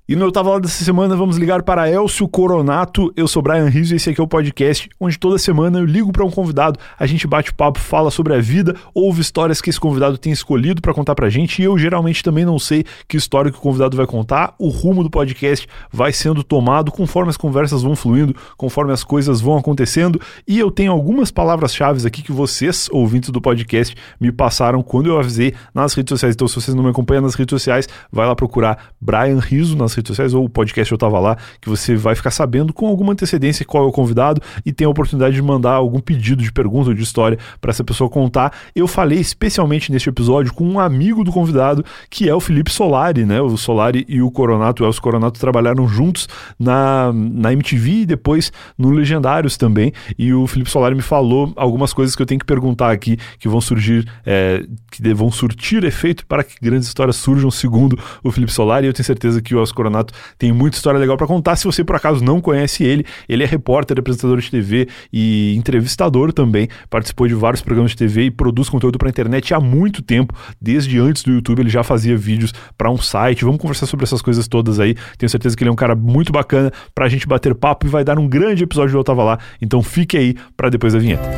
E no Eu Tava Lá dessa semana vamos ligar para Elcio Coronato. Eu sou Brian Rizzo e esse aqui é o podcast onde toda semana eu ligo para um convidado, a gente bate papo, fala sobre a vida, ouve histórias que esse convidado tem escolhido para contar pra gente, e eu geralmente também não sei que história que o convidado vai contar. O rumo do podcast vai sendo tomado conforme as conversas vão fluindo, conforme as coisas vão acontecendo, e eu tenho algumas palavras-chave aqui que vocês, ouvintes do podcast, me passaram quando eu avisei nas redes sociais. Então, se vocês não me acompanham nas redes sociais, vai lá procurar Brian Rizzo nas redes sociais ou o podcast Eu Tava Lá, que você vai ficar sabendo com alguma antecedência qual é o convidado e tem a oportunidade de mandar algum pedido de pergunta ou de história para essa pessoa contar. Eu falei especialmente neste episódio com um amigo do convidado, que é o Felipe Solari, né? O Solari e o Coronato, o Elcio Coronato, trabalharam juntos na MTV e depois no Legendários também, e o Felipe Solari me falou algumas coisas que eu tenho que perguntar aqui, que vão surgir, que vão surtir efeito para que grandes histórias surjam, segundo o Felipe Solari. E eu tenho certeza que o Elcio Coronato tem muita história legal para contar. Se você por acaso não conhece ele é repórter, apresentador de TV e entrevistador também, participou de vários programas de TV e produz conteúdo para internet há muito tempo, desde antes do YouTube ele já fazia vídeos para um site. Vamos conversar sobre essas coisas todas aí, tenho certeza que ele é um cara muito bacana pra gente bater papo e vai dar um grande episódio do Eu Tava Lá, então fique aí para depois da vinheta.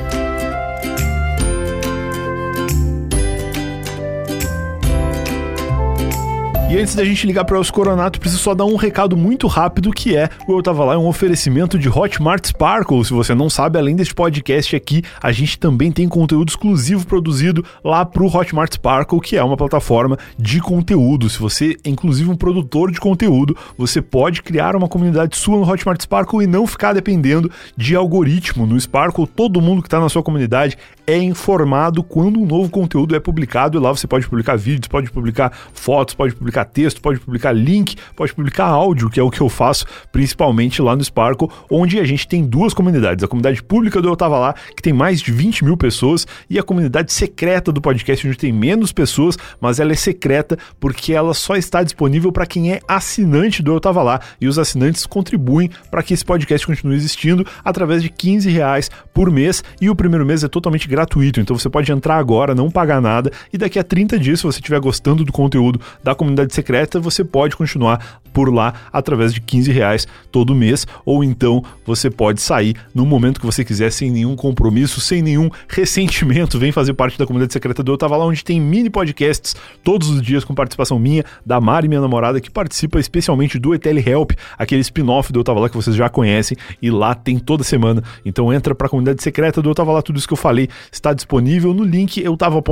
E antes da gente ligar para o Elcio Coronato, preciso só dar um recado muito rápido, que é o Eu Tava Lá é um oferecimento de Hotmart Sparkle. Se você não sabe, além deste podcast aqui, a gente também tem conteúdo exclusivo produzido lá pro Hotmart Sparkle, que é uma plataforma de conteúdo. Se você é inclusive um produtor de conteúdo, você pode criar uma comunidade sua no Hotmart Sparkle e não ficar dependendo de algoritmo. No Sparkle, todo mundo que está na sua comunidade é informado quando um novo conteúdo é publicado, e lá você pode publicar vídeos, pode publicar fotos, pode publicar texto, pode publicar link, pode publicar áudio, que é o que eu faço principalmente lá no Sparkle, onde a gente tem duas comunidades: a comunidade pública do Eu Tava Lá, que tem mais de 20 mil pessoas, e a comunidade secreta do podcast, onde tem menos pessoas, mas ela é secreta porque ela só está disponível para quem é assinante do Eu Tava Lá, e os assinantes contribuem para que esse podcast continue existindo através de R$15 por mês, e o primeiro mês é totalmente gratuito, então você pode entrar agora, não pagar nada, e daqui a 30 dias, se você estiver gostando do conteúdo da comunidade secreta, você pode continuar por lá através de R$15 todo mês, ou então você pode sair no momento que você quiser, sem nenhum compromisso, sem nenhum ressentimento. Vem fazer parte da comunidade secreta do Eu Tava Lá, onde tem mini podcasts todos os dias com participação minha, da Mari, minha namorada, que participa especialmente do ETL Help, aquele spin-off do Eu Tava Lá que vocês já conhecem, e lá tem toda semana. Então entra pra comunidade secreta do Eu Tava Lá, tudo isso que eu falei está disponível no link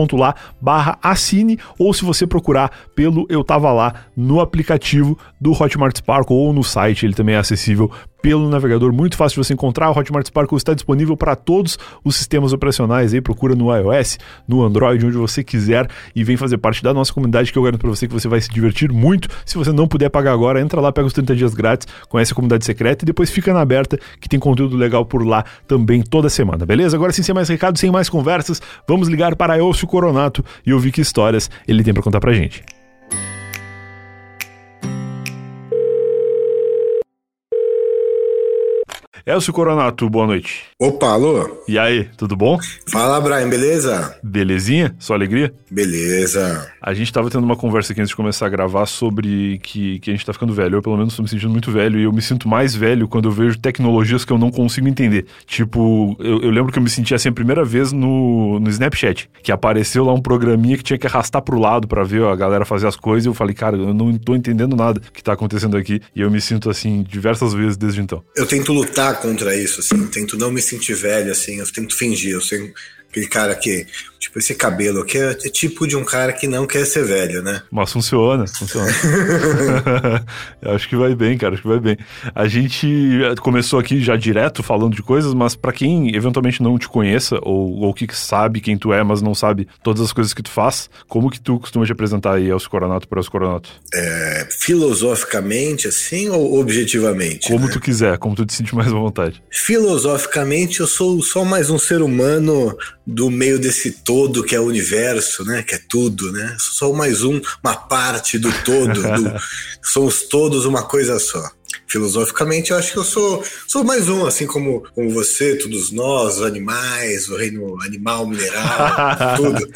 eutava.lá/assine, ou se você procurar pelo Eu Tava Lá no aplicativo do Hotmart Sparkle ou no site, ele também é acessível pelo navegador, muito fácil de você encontrar. O Hotmart Sparkle está disponível para todos os sistemas operacionais, aí procura no iOS, no Android, onde você quiser, e vem fazer parte da nossa comunidade, que eu garanto para você que você vai se divertir muito. Se você não puder pagar agora, entra lá, pega os 30 dias grátis, conhece a comunidade secreta e depois fica na aberta, que tem conteúdo legal por lá também toda semana, beleza? Agora sim, sem mais recados, sem mais conversas, vamos ligar para Elcio Coronato e ouvir que histórias ele tem para contar pra gente. Elcio Coronato, boa noite. Opa, alô? E aí, tudo bom? Fala, Brian, beleza? Belezinha? Só alegria? Beleza. A gente tava tendo uma conversa aqui antes de começar a gravar sobre que a gente tá ficando velho. Eu, pelo menos, tô me sentindo muito velho, e eu me sinto mais velho quando eu vejo tecnologias que eu não consigo entender. Tipo, eu lembro que eu me senti assim a primeira vez no Snapchat, que apareceu lá um programinha que tinha que arrastar pro lado pra ver a galera fazer as coisas, e eu falei, cara, eu não tô entendendo nada que tá acontecendo aqui, e eu me sinto assim diversas vezes desde então. Eu tento lutar contra isso, assim, tento não me sentir velho, assim, eu tento fingir, eu sei aquele cara que, tipo, esse cabelo aqui é tipo de um cara que não quer ser velho, né? Mas funciona. Eu acho que vai bem, cara, acho que vai bem. A gente começou aqui já direto falando de coisas, mas pra quem eventualmente não te conheça, ou que sabe quem tu é, mas não sabe todas as coisas que tu faz, como que tu costuma te apresentar aí, Elcio Coronato, para Elcio Coronato? Filosoficamente, assim, ou objetivamente? Como tu quiser, como tu te sente mais à vontade. Filosoficamente, eu sou só mais um ser humano do meio desse todo que é o universo, né? Que é tudo, né? Sou mais uma parte do todo. Somos todos uma coisa só. Filosoficamente, eu acho que eu sou mais um, assim como você, todos nós, os animais, o reino animal, mineral, tudo.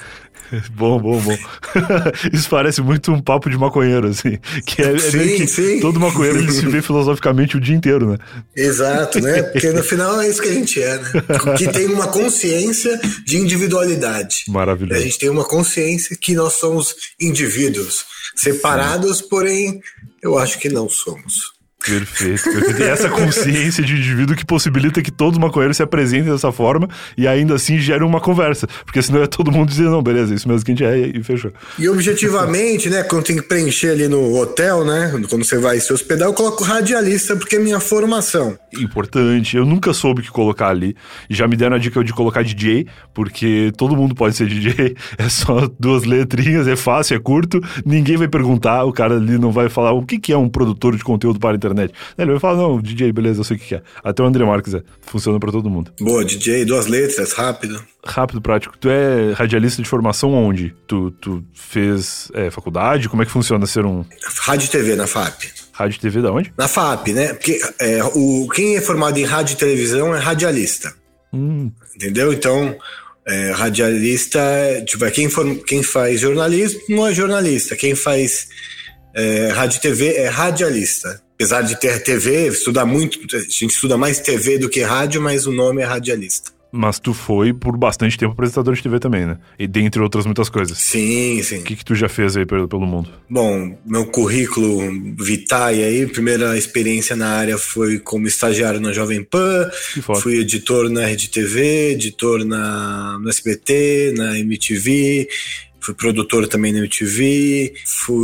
Bom. Isso parece muito um papo de maconheiro, assim. Que Sim. Todo maconheiro ele se vê filosoficamente o dia inteiro, né? Exato, né? Porque no final é isso que a gente é, né? Que tem uma consciência de individualidade. Maravilhoso. A gente tem uma consciência que nós somos indivíduos separados, porém eu acho que não somos. Perfeito. E essa consciência de indivíduo que possibilita que todos os maconheiros se apresentem dessa forma e ainda assim gerem uma conversa. Porque senão é todo mundo dizer, não, beleza, isso mesmo que a gente é, e fechou. E objetivamente, né, quando tem que preencher ali no hotel, né, quando você vai se hospedar, eu coloco radialista porque é minha formação. Importante, eu nunca soube o que colocar ali. Já me deram a dica de colocar DJ, porque todo mundo pode ser DJ, é só 2 letrinhas, é fácil, é curto, ninguém vai perguntar, o cara ali não vai falar o que é um produtor de conteúdo para a internet. Ele vai falar, não, DJ, beleza, eu sei o que é. Até o André Marques funciona pra todo mundo. Boa, DJ, 2 letras, rápido. Rápido, prático. Tu é radialista de formação onde? Tu fez faculdade? Como é que funciona ser um... Rádio e TV na FAP. Rádio e TV da onde? Na FAP, né? Porque quem é formado em rádio e televisão é radialista. Entendeu? Então, radialista, tipo, quem faz jornalismo não é jornalista. Quem faz rádio e TV é radialista. Apesar de ter TV, a gente estuda mais TV do que rádio, mas o nome é radialista. Mas tu foi por bastante tempo apresentador de TV também, né? E dentre outras muitas coisas. Sim. O que tu já fez aí pelo mundo? Bom, meu currículo vitae aí, primeira experiência na área foi como estagiário na Jovem Pan, fui editor na Rede TV, editor no SBT, na MTV, fui produtor também na MTV,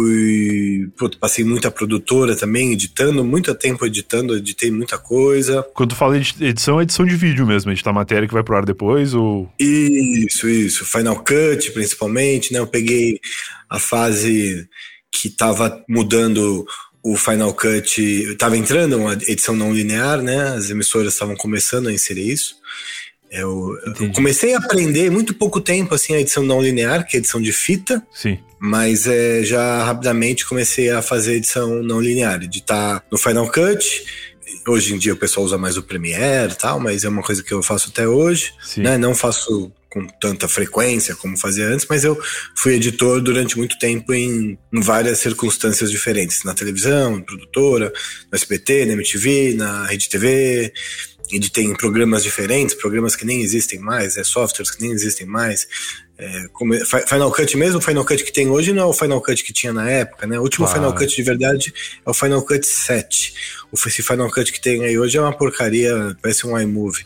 passei muita produtora também, editando, muito tempo editei muita coisa. Quando tu fala de edição, é edição de vídeo mesmo, editar matéria que vai pro ar depois, ou... Isso, Final Cut principalmente, né, eu peguei a fase que tava mudando o Final Cut, tava entrando uma edição não linear, né, as emissoras estavam começando a inserir isso. Eu comecei a aprender muito pouco tempo assim a edição não linear, que é a edição de fita. Sim. Mas já rapidamente comecei a fazer edição não linear, editar no Final Cut. Hoje em dia o pessoal usa mais o Premiere e tal, mas é uma coisa que eu faço até hoje, né? Não faço com tanta frequência como fazia antes, mas eu fui editor durante muito tempo em várias circunstâncias diferentes, na televisão, em produtora, no SBT, na MTV, na Rede TV. Editei em programas diferentes, programas que nem existem mais, softwares que nem existem mais. Final Cut mesmo, o Final Cut que tem hoje não é o Final Cut que tinha na época, né? O último Final Cut de verdade é o Final Cut 7. Esse Final Cut que tem aí hoje é uma porcaria, parece um iMovie.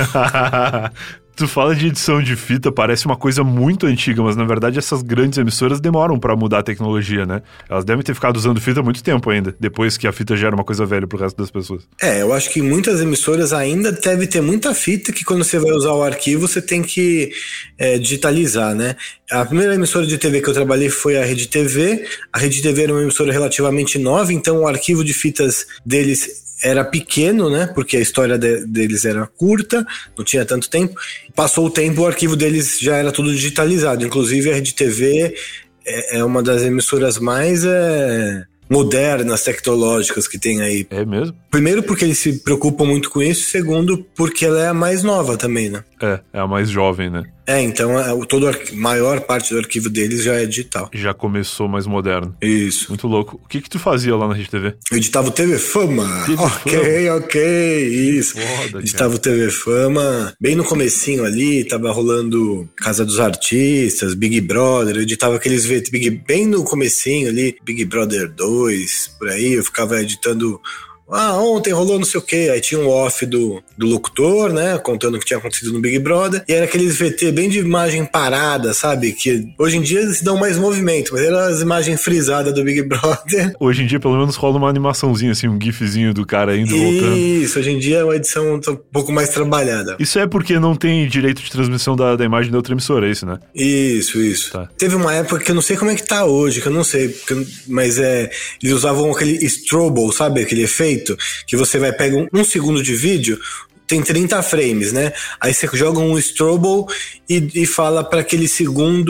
Tu fala de edição de fita, parece uma coisa muito antiga, mas na verdade essas grandes emissoras demoram pra mudar a tecnologia, né? Elas devem ter ficado usando fita há muito tempo ainda, depois que a fita já era uma coisa velha pro resto das pessoas. Eu acho que muitas emissoras ainda deve ter muita fita que quando você vai usar o arquivo você tem que digitalizar, né? A primeira emissora de TV que eu trabalhei foi a Rede TV. A Rede TV era uma emissora relativamente nova, então o arquivo de fitas deles era pequeno, né? Porque a história deles era curta, não tinha tanto tempo. Passou o tempo, o arquivo deles já era tudo digitalizado. Inclusive a Rede TV é uma das emissoras mais modernas, tecnológicas que tem aí. É mesmo? Primeiro porque eles se preocupam muito com isso, segundo porque ela é a mais nova também, né? É a mais jovem, né? Então maior parte do arquivo deles já é digital. Já começou mais moderno. Isso. Muito louco. O que tu fazia lá na Rede TV? Eu editava o TV Fama. Ok, isso. Foda, editava o TV Fama. Bem no comecinho ali, tava rolando Casa dos Artistas, Big Brother. Eu editava aqueles bem no comecinho ali, Big Brother 2, por aí. Eu ficava editando... ontem rolou não sei o que, aí tinha um off do locutor, né, contando o que tinha acontecido no Big Brother, e era aqueles VT bem de imagem parada, sabe, que hoje em dia eles dão mais movimento, mas eram as imagens frisadas do Big Brother. Hoje em dia pelo menos rola uma animaçãozinha assim, um gifzinho do cara indo e voltando. Isso, hoje em dia é uma edição um pouco mais trabalhada. Isso é porque não tem direito de transmissão da imagem da outra emissora, é isso, né? Isso. Tá. Teve uma época que eu não sei como é que tá hoje, que eu não sei, mas eles usavam aquele strobo, sabe, aquele efeito que você vai pegar um segundo de vídeo, tem 30 frames, né? Aí você joga um strobo e fala para aquele segundo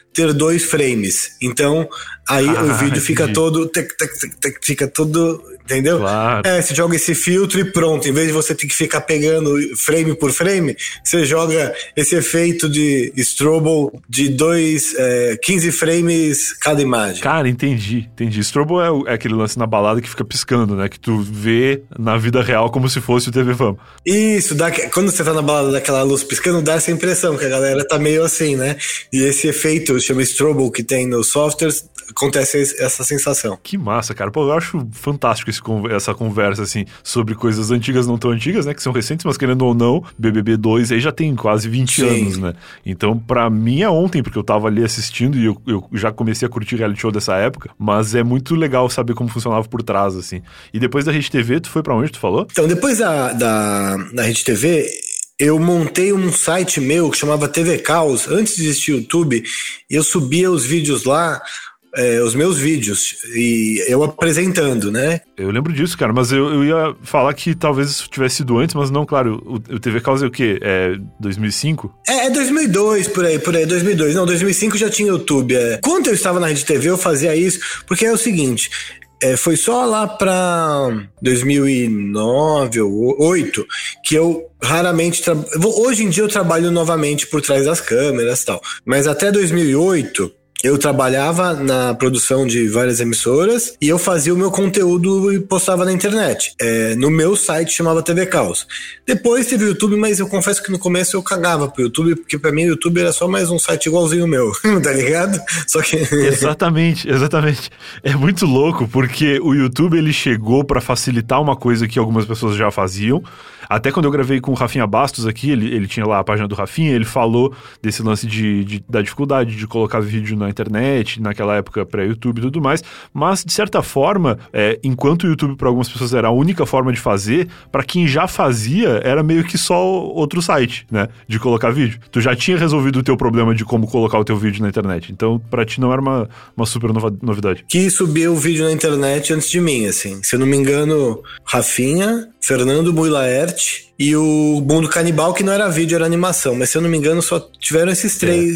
ter 2 frames. Então, aí o vídeo fica todo... Fica todo... Entendeu? Claro. Você joga esse filtro e pronto. Em vez de você ter que ficar pegando frame por frame, você joga esse efeito de strobo de 15 frames cada imagem. Cara, entendi. Strobo é aquele lance na balada que fica piscando, né? Que tu vê na vida real como se fosse o TV Fama. Isso, quando você tá na balada daquela luz piscando, dá essa impressão que a galera tá meio assim, né? E esse efeito, chama strobo, que tem nos softwares, acontece essa sensação. Que massa, cara. Pô, eu acho fantástico essa conversa, assim, sobre coisas antigas, não tão antigas, né? Que são recentes, mas querendo ou não, BBB 2 aí já tem quase 20 anos, né? Então, pra mim é ontem, porque eu tava ali assistindo e eu já comecei a curtir reality show dessa época, mas é muito legal saber como funcionava por trás, assim. E depois da Rede TV, tu foi pra onde, tu falou? Então, depois da Rede TV... eu montei um site meu que chamava TV Caos, antes de existir o YouTube, e eu subia os vídeos lá, os meus vídeos, e eu apresentando, né? Eu lembro disso, cara, mas eu ia falar que talvez isso tivesse sido antes, mas não, claro, o TV Caos é o quê? É 2005? É 2002, por aí, 2002. Não, 2005 já tinha YouTube. Quando eu estava na Rede TV, eu fazia isso, porque é o seguinte... foi só lá pra 2009 ou 2008 que eu raramente... Hoje em dia eu trabalho novamente por trás das câmeras e tal. Mas até 2008... eu trabalhava na produção de várias emissoras e eu fazia o meu conteúdo e postava na internet. No meu site chamava TV Caos. Depois teve o YouTube, mas eu confesso que no começo eu cagava pro YouTube, porque pra mim o YouTube era só mais um site igualzinho o meu, tá ligado? Só que... Exatamente. É muito louco, porque o YouTube ele chegou pra facilitar uma coisa que algumas pessoas já faziam. Até quando eu gravei com o Rafinha Bastos aqui, ele tinha lá a página do Rafinha, ele falou desse lance da dificuldade de colocar vídeo na internet, naquela época pré-YouTube e tudo mais, mas de certa forma, enquanto o YouTube para algumas pessoas era a única forma de fazer, para quem já fazia, era meio que só outro site, né, de colocar vídeo. Tu já tinha resolvido o teu problema de como colocar o teu vídeo na internet, então pra ti não era uma super novidade. Que subiu o vídeo na internet antes de mim, assim, se eu não me engano, Rafinha, Fernando Mui-Laerte e o Mundo Canibal, que não era vídeo, era animação, mas se eu não me engano só tiveram essas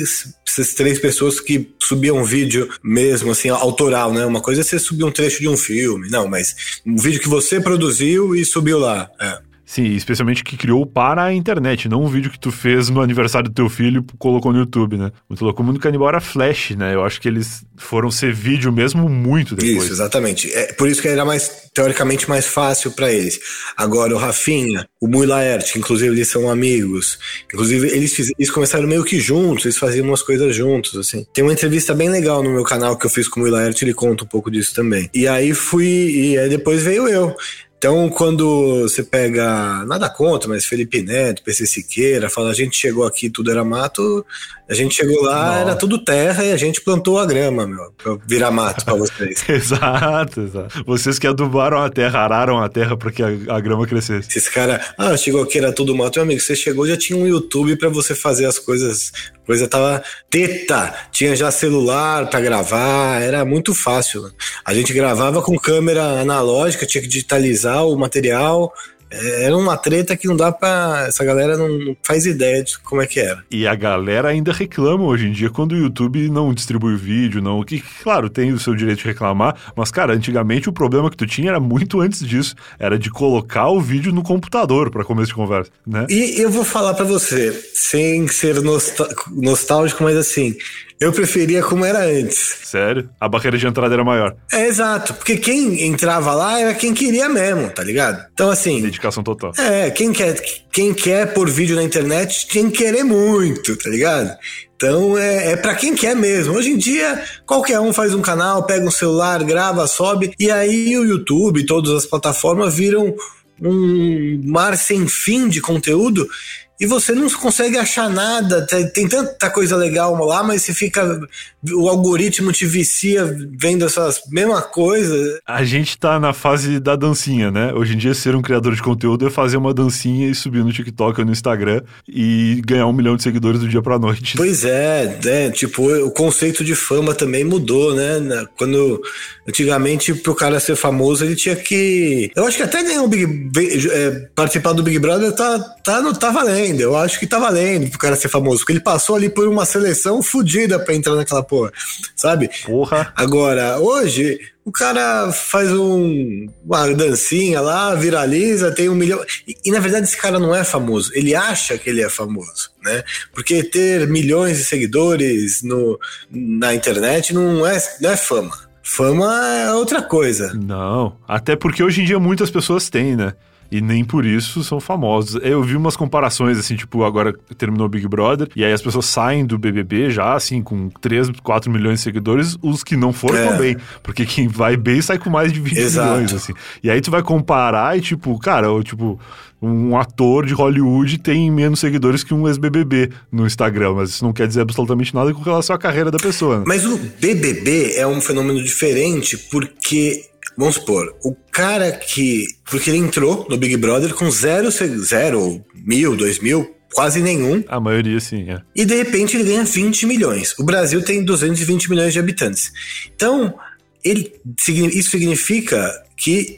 três pessoas que subiam vídeo mesmo, assim, autoral, né? Uma coisa é você subir um trecho de um filme, não, mas um vídeo que você produziu e subiu lá, Sim, especialmente que criou para a internet, não um vídeo que tu fez no aniversário do teu filho e colocou no YouTube, né? Muito louco. O Mundo Canibal era Flash, né? Eu acho que eles foram ser vídeo mesmo muito depois. Isso, exatamente. Por isso que era teoricamente mais fácil para eles. Agora, o Rafinha, o Mui-Laerte, que inclusive eles são amigos, inclusive eles começaram meio que juntos, eles faziam umas coisas juntos, assim. Tem uma entrevista bem legal no meu canal que eu fiz com o Mui-Laerte, ele conta um pouco disso também. E aí depois veio eu. Então, quando você pega, nada contra, mas Felipe Neto, PC Siqueira, fala, a gente chegou aqui, tudo era mato, a gente chegou lá, era tudo terra e a gente plantou a grama, pra virar mato pra vocês. Exato. Vocês que adubaram a terra, araram a terra pra que a grama crescesse. Esse cara, chegou aqui, era tudo mato. Meu amigo, você chegou, já tinha um YouTube pra você fazer as coisas, a coisa tava tinha já celular pra gravar, era muito fácil. A gente gravava com câmera analógica, tinha que digitalizar o material, era uma treta que não dá pra... Essa galera não faz ideia de como é que era. E a galera ainda reclama hoje em dia quando o YouTube não distribui o vídeo, não, que claro, tem o seu direito de reclamar, mas cara, antigamente o problema que tu tinha era muito antes disso, era de colocar o vídeo no computador pra começo de conversa, né? E eu vou falar pra você, sem ser nostálgico, mas assim, eu preferia como era antes. Sério? A barreira de entrada era maior. Exato, porque quem entrava lá era quem queria mesmo, tá ligado? Então assim... Dedicação total. Quem quer pôr vídeo na internet tem que querer muito, tá ligado? Então é pra quem quer mesmo. Hoje em dia, qualquer um faz um canal, pega um celular, grava, sobe, e aí o YouTube e todas as plataformas viram um mar sem fim de conteúdo e você não consegue achar nada, tem tanta coisa legal lá, mas você fica o algoritmo te vicia vendo essas mesma coisa. A gente tá na fase da dancinha, né? Hoje em dia, ser um criador de conteúdo é fazer uma dancinha e subir no TikTok ou no Instagram e ganhar 1 milhão de seguidores do dia pra noite. Pois é, tipo, o conceito de fama também mudou, né? Quando, antigamente, pro cara ser famoso, ele tinha que... Eu acho que até ganhar participar do Big Brother tá valendo. Eu acho que tá valendo pro cara ser famoso, porque ele passou ali por uma seleção fodida pra entrar naquela porra, sabe? Porra. Agora, hoje, o cara faz uma dancinha lá, viraliza, tem 1 milhão... E, na verdade, esse cara não é famoso. Ele acha que ele é famoso, né? Porque ter milhões de seguidores na internet não é fama. Fama é outra coisa. Não, até porque hoje em dia muitas pessoas têm, né? E nem por isso são famosos. Eu vi umas comparações, assim, tipo, agora terminou o Big Brother, e aí as pessoas saem do BBB já, assim, com 3, 4 milhões de seguidores, os que não foram também. Porque quem vai bem sai com mais de 20 milhões, assim. E aí tu vai comparar e, tipo, cara, um ator de Hollywood tem menos seguidores que um ex-BBB no Instagram, mas isso não quer dizer absolutamente nada com relação à carreira da pessoa, né? Mas o BBB é um fenômeno diferente porque... Vamos supor, o cara porque ele entrou no Big Brother com 0, 1.000, 2.000, quase nenhum. A maioria, sim, é. E de repente ele ganha 20 milhões. O Brasil tem 220 milhões de habitantes. Então, isso significa que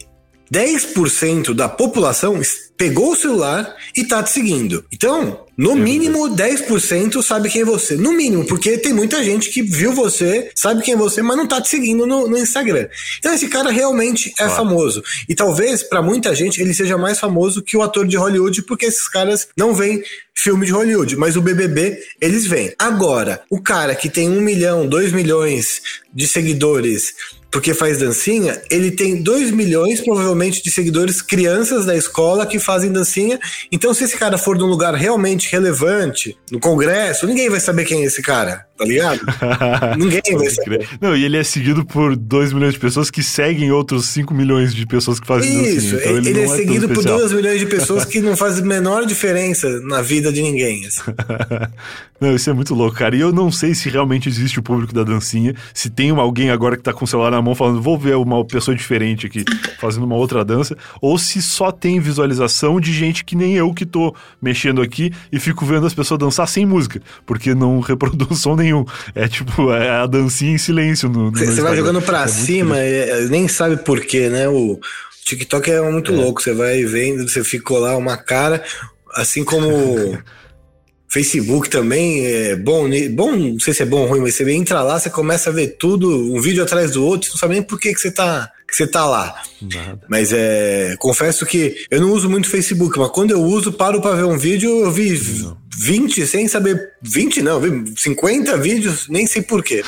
10% da população pegou o celular e tá te seguindo. Então, no mínimo 10% sabe quem é você. No mínimo, porque tem muita gente que viu você, sabe quem é você, mas não tá te seguindo no Instagram. Então esse cara realmente é famoso. E talvez, pra muita gente, ele seja mais famoso que o ator de Hollywood, porque esses caras não veem filme de Hollywood, mas o BBB, eles veem. Agora, o cara que tem 1 milhão, 2 milhões de seguidores porque faz dancinha, ele tem 2 milhões, provavelmente, de seguidores, crianças da escola que fazem dancinha. Então, se esse cara for num lugar realmente relevante, no Congresso, ninguém vai saber quem é esse cara, tá ligado? Ninguém vai saber. Não, e ele é seguido por 2 milhões de pessoas que seguem outros 5 milhões de pessoas que fazem dancinha. Isso, então ele é seguido por 2 milhões de pessoas que não fazem a menor diferença na vida de ninguém. Assim. Não, isso é muito louco, cara. E eu não sei se realmente existe o público da dancinha, se tem alguém agora que tá com o celular na mão falando, vou ver uma pessoa diferente aqui fazendo uma outra dança, ou se só tem visualização de gente que nem eu que tô mexendo aqui e fico vendo as pessoas dançar sem música, porque não reproduz som nenhum. É tipo, é a dancinha em silêncio no Você vai jogando pra cima, nem sabe por quê, né? O TikTok é muito louco, você vai vendo, você ficou lá uma cara, assim como... Facebook também é bom, não sei se é bom ou ruim, mas você entra lá, você começa a ver tudo, um vídeo atrás do outro, você não sabe nem por que você tá lá. Nada. Mas confesso que eu não uso muito Facebook, mas quando eu uso, paro pra ver um vídeo, eu vi 20 sem saber, 20 não, vi 50 vídeos, nem sei por quê.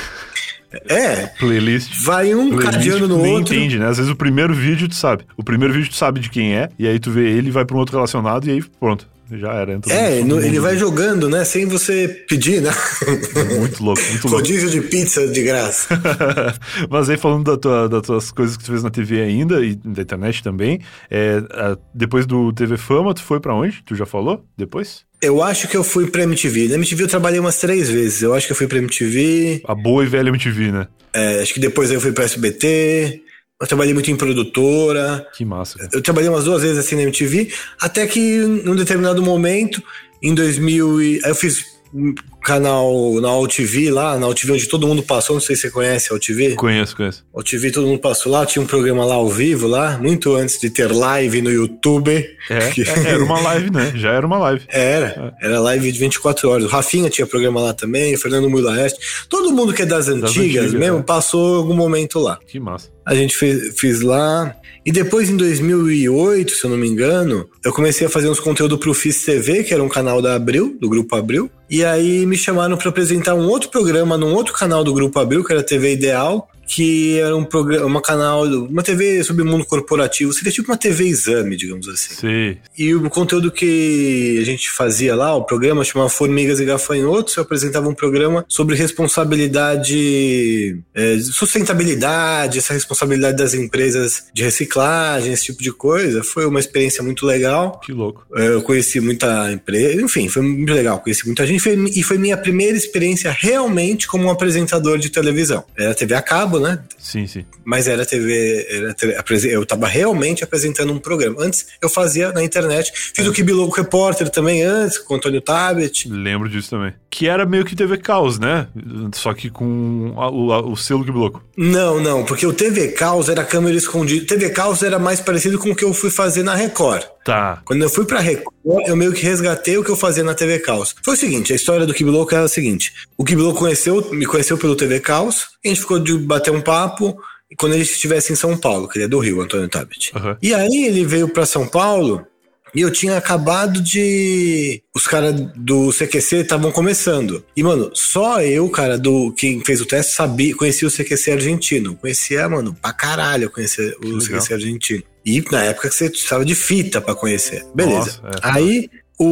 Playlist. Vai cadeando no nem outro. Entende, né? Às vezes o primeiro vídeo tu sabe. O primeiro vídeo tu sabe de quem é, e aí tu vê ele, vai pra um outro relacionado, e aí pronto. Já era. Ele vai jogando, né? Sem você pedir, né? Muito louco, muito louco. Rodízio de pizza de graça. Mas aí falando das tuas coisas que tu fez na TV ainda, e da internet também, depois do TV Fama, tu foi pra onde? Tu já falou? Depois? Eu acho que eu fui pra MTV. Na MTV eu trabalhei umas 3 vezes. Eu acho que eu fui pra MTV. A boa e velha MTV, né? Acho que depois eu fui pra SBT. Eu trabalhei muito em produtora. Que massa. Cara. Eu trabalhei umas 2 vezes assim na MTV, até que num determinado momento, em 2000 aí eu fiz um canal na AltV lá, na AltV onde todo mundo passou, não sei se você conhece a AltV. Conheço. AltV, todo mundo passou lá, tinha um programa lá ao vivo lá, muito antes de ter live no YouTube. Era uma live, né? Já era uma live. Era live de 24 horas. O Rafinha tinha programa lá também, o Fernando Mulaeste. Todo mundo que é das antigas mesmo, passou algum momento lá. Que massa. A gente fez lá. E depois, em 2008, se eu não me engano, eu comecei a fazer uns conteúdos pro FIS TV, que era um canal da Abril, do Grupo Abril. E aí me chamaram para apresentar um outro programa num outro canal do Grupo Abril, que era a TV Ideal, que era um programa, uma TV sobre o mundo corporativo, seria tipo uma TV exame, digamos assim. Sim. E o conteúdo que a gente fazia lá, o programa chamava Formigas e Gafanhotos, eu apresentava um programa sobre responsabilidade, sustentabilidade, essa responsabilidade das empresas de reciclagem, esse tipo de coisa. Foi uma experiência muito legal. Que louco. Eu conheci muita empresa, enfim, foi muito legal, conheci muita gente, e foi minha primeira experiência realmente como um apresentador de televisão. Era TV a cabo, né? Sim. Mas era eu tava realmente apresentando um programa. Antes eu fazia na internet, fiz o Kibi Louco Repórter também antes, com o Antônio Tabet. Lembro disso também. Que era meio que TV Caos, né? Só que com o selo Kibi Louco. Não, porque o TV Caos era câmera escondida. O TV Caos era mais parecido com o que eu fui fazer na Record. Tá. Quando eu fui pra Record, eu meio que resgatei o que eu fazia na TV Caos. Foi o seguinte, a história do Kibi Louco era a seguinte. O Kibi Louco me conheceu pelo TV Caos, a gente ficou de bater um papo quando ele estivesse em São Paulo, que ele é do Rio, Antônio Tabet. Uhum. E aí ele veio pra São Paulo e eu tinha acabado de... Os caras do CQC estavam começando. E, mano, só eu, cara, quem fez o teste, conhecia o CQC argentino. Conhecia, mano, pra caralho eu conhecia o CQC argentino. E na época você precisava de fita pra conhecer. Beleza. Nossa, Aí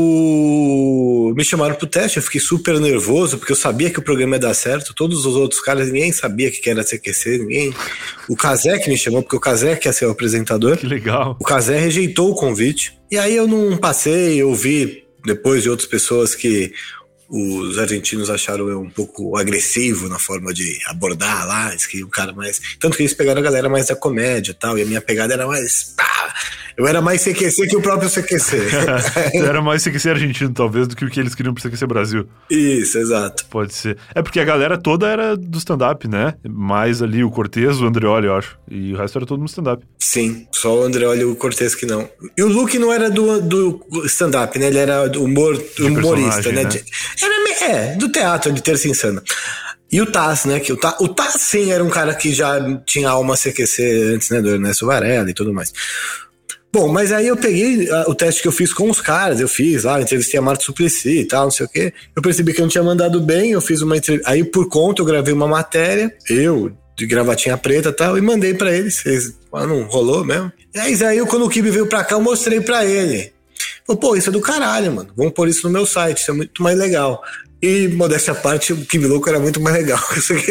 me chamaram pro teste, eu fiquei super nervoso, porque eu sabia que o programa ia dar certo. Todos os outros caras, ninguém sabia que era CQC, ninguém. O Cazé que me chamou, porque o Cazé que ia ser o apresentador. Que legal. O Cazé rejeitou o convite. E aí eu não passei, eu vi depois de outras pessoas que os argentinos acharam eu um pouco agressivo na forma de abordar lá, que o cara mais... Tanto que eles pegaram a galera mais da comédia e tal, e a minha pegada era mais... Eu era mais CQC que o próprio CQC. Você era mais CQC argentino, talvez, do que o que eles queriam pro CQC Brasil. Isso, exato. Pode ser. É porque a galera toda era do stand-up, né? Mais ali o Cortez, o Andreoli, eu acho. E o resto era todo no stand-up. Sim, só o Andreoli e o Cortez que não. E o Luke não era do stand-up, né? Ele era humorista, né? Era do teatro, de Terça Insana. E o Taz, né? Que o Taz, sim, era um cara que já tinha alma CQC antes, né? Do Ernesto Varela e tudo mais. Bom, mas aí eu peguei o teste que eu fiz com os caras, eu fiz lá, entrevistei a Marta Suplicy e tal, não sei o quê. Eu percebi que eu não tinha mandado bem, eu fiz uma entrevista. Aí, por conta, eu gravei uma matéria, de gravatinha preta e tal, e mandei pra eles. Não rolou mesmo. E aí, quando o Kibi veio pra cá, eu mostrei pra ele. Falei, pô, isso é do caralho, mano. Vamos pôr isso no meu site, isso é muito mais legal. E, modéstia à parte, o Kibi Louco era muito mais legal que isso aqui.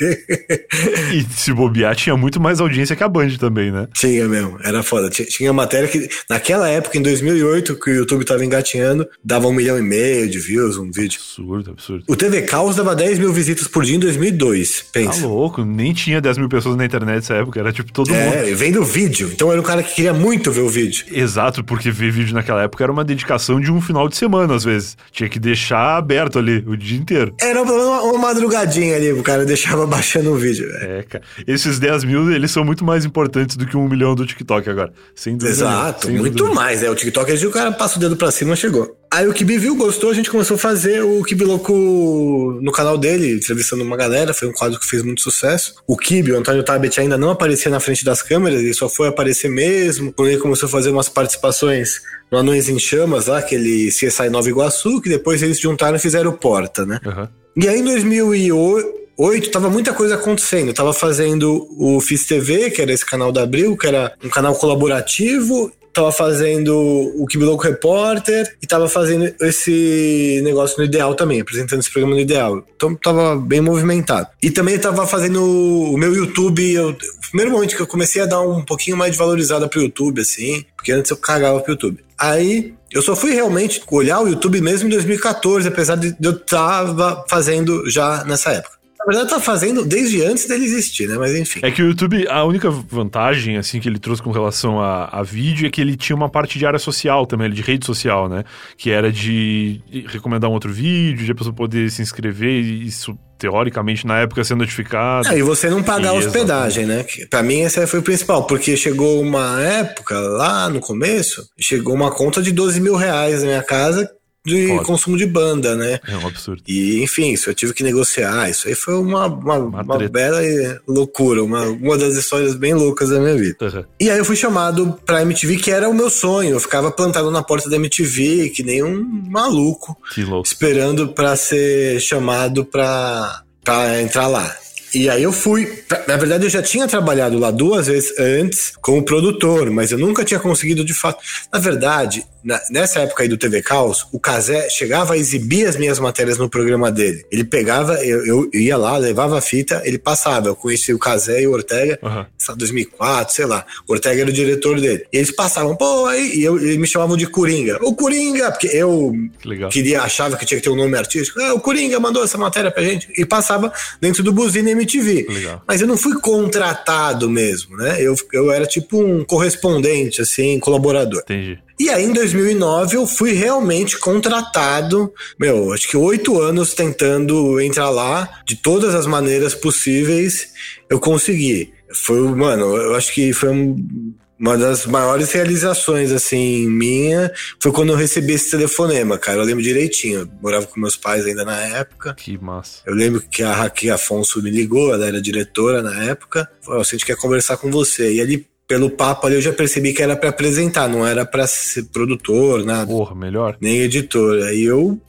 E se bobear, tinha muito mais audiência que a Band também, né? Tinha mesmo, era foda. Tinha matéria que, naquela época, em 2008, que o YouTube tava engatinhando, dava 1,5 milhão de views um vídeo. Absurdo. O TV Caos dava 10 mil visitas por dia em 2002, pensa. Tá louco, nem tinha 10 mil pessoas na internet nessa época, era tipo todo mundo. Vendo o vídeo, então era um cara que queria muito ver o vídeo. Exato, porque ver vídeo naquela época era uma dedicação de um final de semana, às vezes. Tinha que deixar aberto ali o dia inteiro. Era uma madrugadinha ali, o cara deixava baixando o vídeo. Cara. Esses 10 mil, eles são muito mais importantes do que 1 milhão do TikTok agora. Sem dúvida. Exato, muito mais. O TikTok, o cara passa o dedo pra cima e chegou. Aí o Kibi viu, gostou, a gente começou a fazer o Kibi Louco no canal dele, entrevistando uma galera, foi um quadro que fez muito sucesso. O Kibi, o Antônio Tabet, ainda não aparecia na frente das câmeras, ele só foi aparecer mesmo, quando ele começou a fazer umas participações no Anões em Chamas, lá, aquele CSI Nova Iguaçu, que depois eles juntaram e fizeram o Porta, né? Uhum. E aí em 2008 tava muita coisa acontecendo. Eu tava fazendo o Fiz TV, que era esse canal da Abril, que era um canal colaborativo. Tava fazendo o Kibi Louco Repórter e tava fazendo esse negócio no Ideal também, apresentando esse programa no Ideal. Então tava bem movimentado. E também tava fazendo o meu YouTube. O primeiro momento que eu comecei a dar um pouquinho mais de valorizada pro YouTube, assim, porque antes eu cagava pro YouTube. Aí eu só fui realmente olhar o YouTube mesmo em 2014, apesar de eu tava fazendo já nessa época. Na verdade, tá fazendo desde antes dele existir, né? Mas enfim. É que o YouTube, a única vantagem, assim, que ele trouxe com relação a vídeo é que ele tinha uma parte de área social também, de rede social, né? Que era de recomendar um outro vídeo, de a pessoa poder se inscrever e isso, teoricamente, na época, ser notificado. E você não pagar a hospedagem, né? Pra mim, esse foi o principal, porque chegou uma época, lá no começo, chegou uma conta de 12 mil reais na minha casa, de consumo de banda, né? É um absurdo. E, enfim, isso eu tive que negociar. Isso aí foi uma bela loucura, uma das histórias bem loucas da minha vida. Uhum. E aí eu fui chamado pra MTV, que era o meu sonho. Eu ficava plantado na porta da MTV, que nem um maluco. Que louco. Esperando pra ser chamado pra entrar lá. E aí eu fui... Na verdade, eu já tinha trabalhado lá 2 vezes antes como produtor, mas eu nunca tinha conseguido de fato... Na verdade, nessa época aí do TV Caos, o Cazé chegava a exibir as minhas matérias no programa dele. Ele pegava, eu ia lá, levava a fita, ele passava. Eu conheci o Cazé e o Ortega, 2004, sei lá. O Ortega era o diretor dele. E eles passavam, pô, aí... E eles me chamavam de Coringa. O Coringa! Porque eu achava que tinha que ter um nome artístico. O Coringa mandou essa matéria pra gente. E passava dentro do Buzina MTV. Legal. Mas eu não fui contratado mesmo, né? Eu era tipo um correspondente, assim, colaborador. Entendi. E aí, em 2009, eu fui realmente contratado, acho que 8 anos tentando entrar lá, de todas as maneiras possíveis, eu consegui. Eu acho que foi uma das maiores realizações, assim, minha, foi quando eu recebi esse telefonema, cara. Eu lembro direitinho. Eu morava com meus pais ainda na época. Que massa. Eu lembro que a Raquel Afonso me ligou, ela era diretora na época. Falou, a gente quer conversar com você. E ali, pelo papo ali, eu já percebi que era pra apresentar, não era pra ser produtor, nada. Porra, melhor. Nem editor. Aí eu,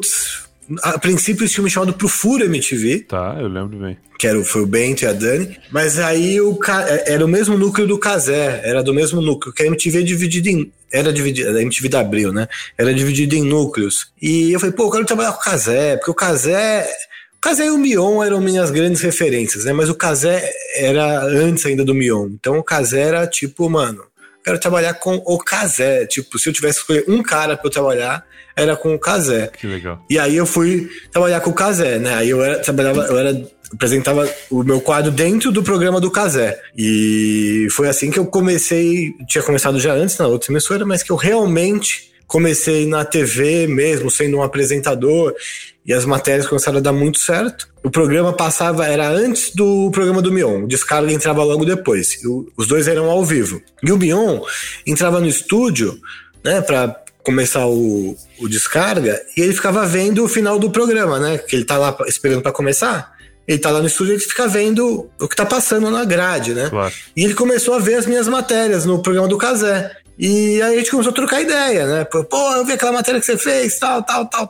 a princípio eles tinham me chamado pro Furo MTV. Tá, eu lembro bem. Foi o Bento e a Dani. Mas aí era o mesmo núcleo do Cazé. Era do mesmo núcleo. Que a MTV é dividida era a MTV da Abril, né? Era dividida em núcleos. E eu falei, eu quero trabalhar com o Cazé. Porque o Cazé e o Mion eram minhas grandes referências, né? Mas o Cazé era antes ainda do Mion. Então o Cazé era tipo, quero trabalhar com o Cazé. Tipo, se eu tivesse que escolher um cara pra eu trabalhar, era com o Cazé. Que legal. E aí eu fui trabalhar com o Cazé, né? Aí eu apresentava o meu quadro dentro do programa do Cazé. E foi assim que eu comecei, tinha começado já antes na outra emissora, mas que eu realmente comecei na TV mesmo, sendo um apresentador, e as matérias começaram a dar muito certo. O programa era antes do programa do Mion, o Descarga entrava logo depois, os dois eram ao vivo. E o Mion entrava no estúdio, né, pra começar o Descarga, e ele ficava vendo o final do programa, né, que ele tá lá esperando pra começar. Ele tá lá no estúdio e ele fica vendo o que tá passando na grade, né? Claro. E ele começou a ver as minhas matérias no programa do Cazé. E aí a gente começou a trocar ideia, né? Eu vi aquela matéria que você fez, tal.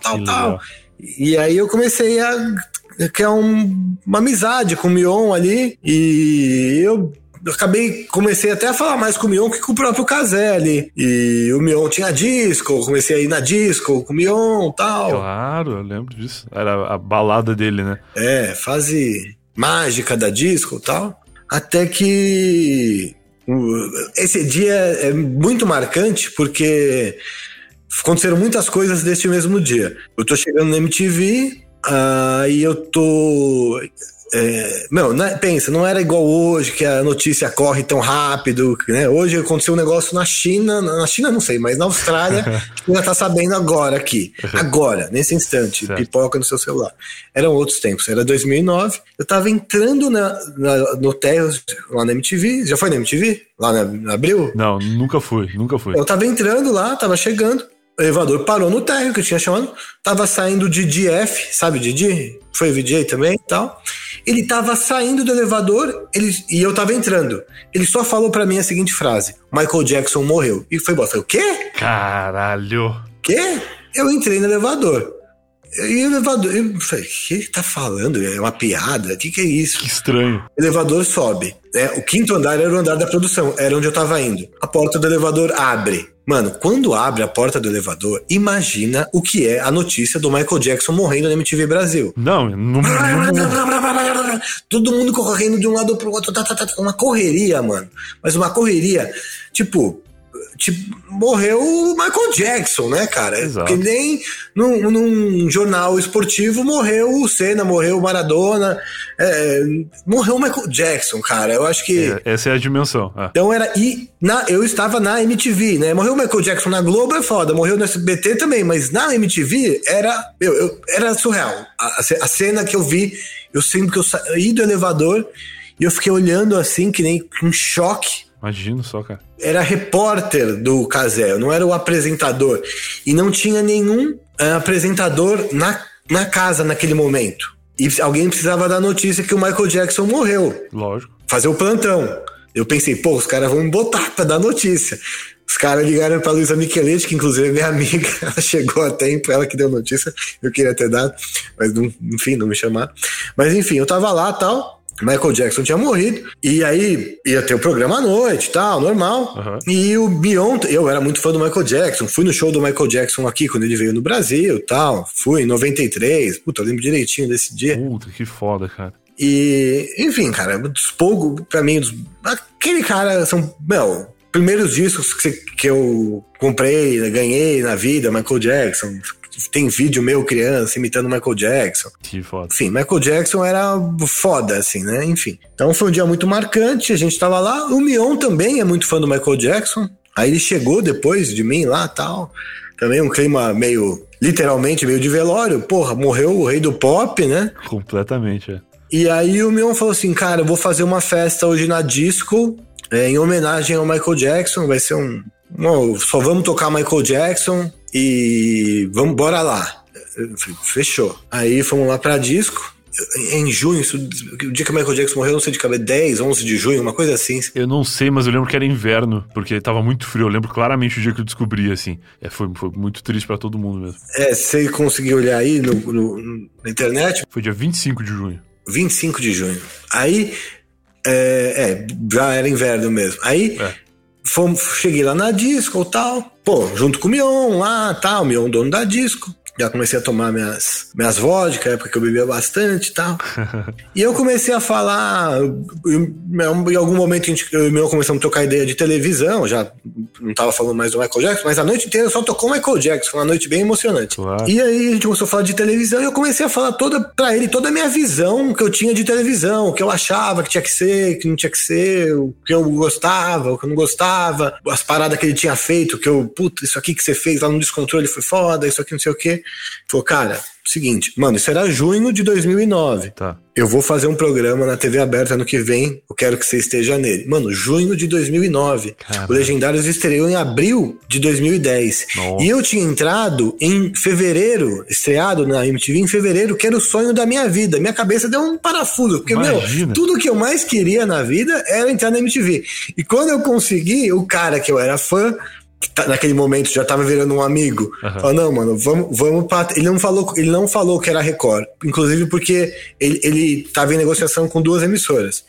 E aí eu comecei a criar uma amizade com o Mion ali. E eu comecei até a falar mais com o Mion que com o próprio Cazé ali. E o Mion tinha disco, comecei a ir na disco com o Mion e tal. Claro, eu lembro disso. Era a balada dele, né? Fase mágica da disco e tal. Até que esse dia é muito marcante porque aconteceram muitas coisas deste mesmo dia. Eu tô chegando na MTV, aí eu tô... pensa, não era igual hoje que a notícia corre tão rápido, né? Hoje aconteceu um negócio na China não sei, mas na Austrália já tá sabendo agora aqui, nesse instante, certo. Pipoca no seu celular. Eram outros tempos, era 2009, eu tava entrando no térreo lá na MTV. Já foi na MTV? Lá na Abril? Não, nunca fui. Eu tava entrando lá, tava chegando, o elevador parou no térreo que eu tinha chamado, tava saindo o Didi F, sabe Didi? Foi o VJ também e tal. Ele tava saindo do elevador e eu tava entrando. Ele só falou pra mim a seguinte frase: Michael Jackson morreu. E foi embora. Eu falei, o quê? Caralho. Quê? Eu entrei no elevador. E o elevador... Eu falei, o que ele tá falando? É uma piada? O que é isso? Que estranho. O elevador sobe. O 5º andar era o andar da produção. Era onde eu tava indo. A porta do elevador abre. Mano, quando abre a porta do elevador, imagina o que é a notícia do Michael Jackson morrendo na MTV Brasil. Não. Todo mundo correndo de um lado pro outro. Uma correria, mano. Mas uma correria, tipo, morreu o Michael Jackson, né, cara? Exato. Porque nem num jornal esportivo morreu o Senna, morreu o Maradona, morreu o Michael Jackson, cara. Eu acho que... essa é a dimensão. Então eu estava na MTV, né? Morreu o Michael Jackson na Globo, é foda. Morreu no SBT também, mas na MTV era surreal. A cena que eu vi, eu sempre que eu saí do elevador e eu fiquei olhando assim, que nem um choque. Imagino só, cara. Era repórter do Cazé, eu não era o apresentador. E não tinha nenhum apresentador na casa naquele momento. E alguém precisava dar notícia que o Michael Jackson morreu. Lógico. Fazer o plantão. Eu pensei, os caras vão me botar pra dar notícia. Os caras ligaram pra Luísa Micheletti, que inclusive é minha amiga. Ela chegou a tempo, ela que deu notícia. Eu queria ter dado, mas enfim, não me chamaram. Mas enfim, eu tava lá e tal. Michael Jackson tinha morrido, e aí ia ter o programa à noite e tal, normal. E o Mion, eu era muito fã do Michael Jackson, fui no show do Michael Jackson aqui, quando ele veio no Brasil e tal, fui em 93, puta, eu lembro direitinho desse dia. Puta, que foda, cara. E, enfim, cara, pra mim, aquele cara são, primeiros discos que eu comprei, ganhei na vida, Michael Jackson. Tem vídeo meu criança imitando Michael Jackson. Que foda. Enfim, Michael Jackson era foda, assim, né? Enfim. Então foi um dia muito marcante, a gente tava lá. O Mion também é muito fã do Michael Jackson. Aí ele chegou depois de mim lá e tal. Também um clima meio, literalmente, meio de velório. Porra, morreu o rei do pop, né? Completamente, E aí o Mion falou assim, cara, eu vou fazer uma festa hoje na disco, em homenagem ao Michael Jackson. Vai ser só vamos tocar Michael Jackson e vamos, bora lá. Fechou. Aí fomos lá pra disco. Em junho, o dia que o Michael Jackson morreu, não sei de cabeça, 10, 11 de junho, uma coisa assim. Eu não sei, mas eu lembro que era inverno, porque tava muito frio. Eu lembro claramente o dia que eu descobri, assim. Foi muito triste pra todo mundo mesmo. Você conseguiu olhar aí na internet? Foi dia 25 de junho. 25 de junho. Aí, já era inverno mesmo. Aí, cheguei lá na disco e tal, junto com o Mion lá, tal, o Mion dono da disco. Já comecei a tomar minhas vodka, época que eu bebia bastante e tal. E eu comecei a falar, em algum momento eu e o Mion começamos a trocar ideia de televisão, já não tava falando mais do Michael Jackson, mas a noite inteira só tocou o Michael Jackson, foi uma noite bem emocionante. Claro. E aí a gente começou a falar de televisão e eu comecei a falar pra ele toda a minha visão que eu tinha de televisão, o que eu achava que tinha que ser, que não tinha que ser, o que eu gostava, o que eu não gostava, as paradas que ele tinha feito, que eu, puta, isso aqui que você fez lá no Descontrole foi foda, isso aqui não sei o quê. Falou, cara, seguinte, mano, isso era junho de 2009. Tá. Eu vou fazer um programa na TV aberta ano que vem, eu quero que você esteja nele. Mano, junho de 2009. Caramba. O Legendários estreou em abril de 2010. Nossa. E eu tinha entrado em fevereiro, estreado na MTV em fevereiro, que era o sonho da minha vida. Minha cabeça deu um parafuso, porque, tudo que eu mais queria na vida era entrar na MTV. E quando eu consegui, o cara que eu era fã, naquele momento já tava virando um amigo, falou, não, mano, vamos pra... Ele não falou que era Record, inclusive porque ele tava em negociação com 2 emissoras.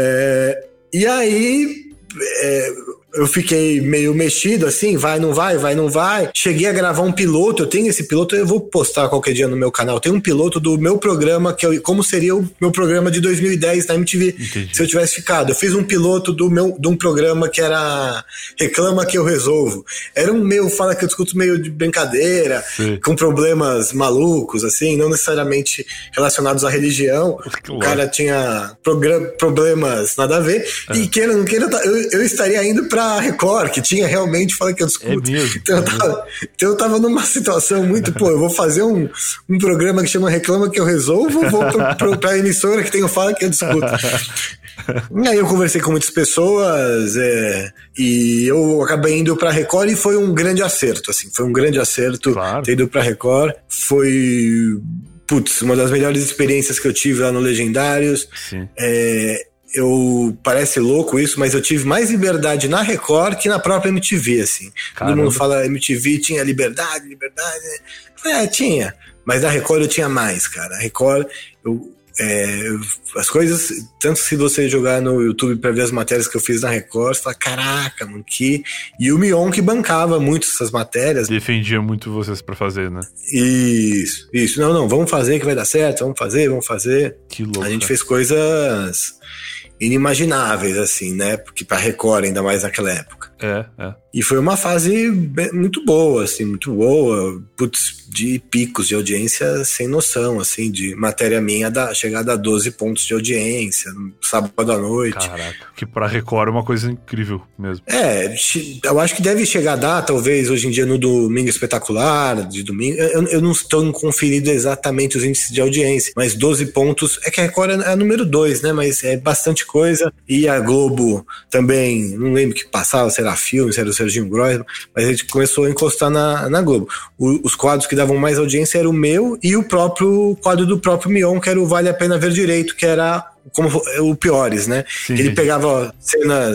E aí eu fiquei meio mexido, assim, vai, não vai. Cheguei a gravar um piloto, eu tenho esse piloto, eu vou postar qualquer dia no meu canal. Tem um piloto do meu programa, como seria o meu programa de 2010 na MTV. Entendi. Se eu tivesse ficado. Eu fiz um piloto de um programa que era Reclama Que Eu Resolvo. Era fala que eu discuto meio de brincadeira, sim, com problemas malucos, assim, não necessariamente relacionados à religião. O cara tinha problemas nada a ver. E queira ou não queira, eu estaria indo pra Record, que tinha realmente Fala Que Eu Discuto. Então eu tava numa situação muito, eu vou fazer um programa que chama Reclama Que Eu Resolvo, ou vou pra emissora que tem o Fala Que Eu Discuto. E aí eu conversei com muitas pessoas, e eu acabei indo pra Record e foi um grande acerto, assim, claro, ter ido pra Record, foi, uma das melhores experiências que eu tive lá no Legendários. Sim. Parece louco isso, mas eu tive mais liberdade na Record que na própria MTV, assim. Caramba. Todo mundo fala MTV tinha liberdade, tinha, mas na Record eu tinha mais, cara. A Record, as coisas, tanto que se você jogar no YouTube pra ver as matérias que eu fiz na Record, você fala, caraca, mano, e o Mion que bancava muito essas matérias. Defendia muito vocês pra fazer, né? Isso, não, vamos fazer que vai dar certo, vamos fazer. Que louco. A gente fez coisas inimagináveis, assim, né? Porque pra Record, ainda mais naquela época. E foi uma fase muito boa, assim, de picos de audiência sem noção, assim, de matéria minha chegada a 12 pontos de audiência, no sábado à noite. Caraca, que pra Record é uma coisa incrível mesmo. Eu acho que deve chegar a dar, talvez, hoje em dia no Domingo Espetacular, de domingo, eu não estou conferindo exatamente os índices de audiência, mas 12 pontos, que a Record é a número 2, né, mas é bastante coisa, e a Globo também, não lembro que passava, se era filme, se era o Serginho Groisman, mas a gente começou a encostar na Globo. Os quadros que davam mais audiência era o meu e o quadro do próprio Mion, que era o Vale a Pena Ver Direito, que era como o Piores, né? Sim, ele pegava cenas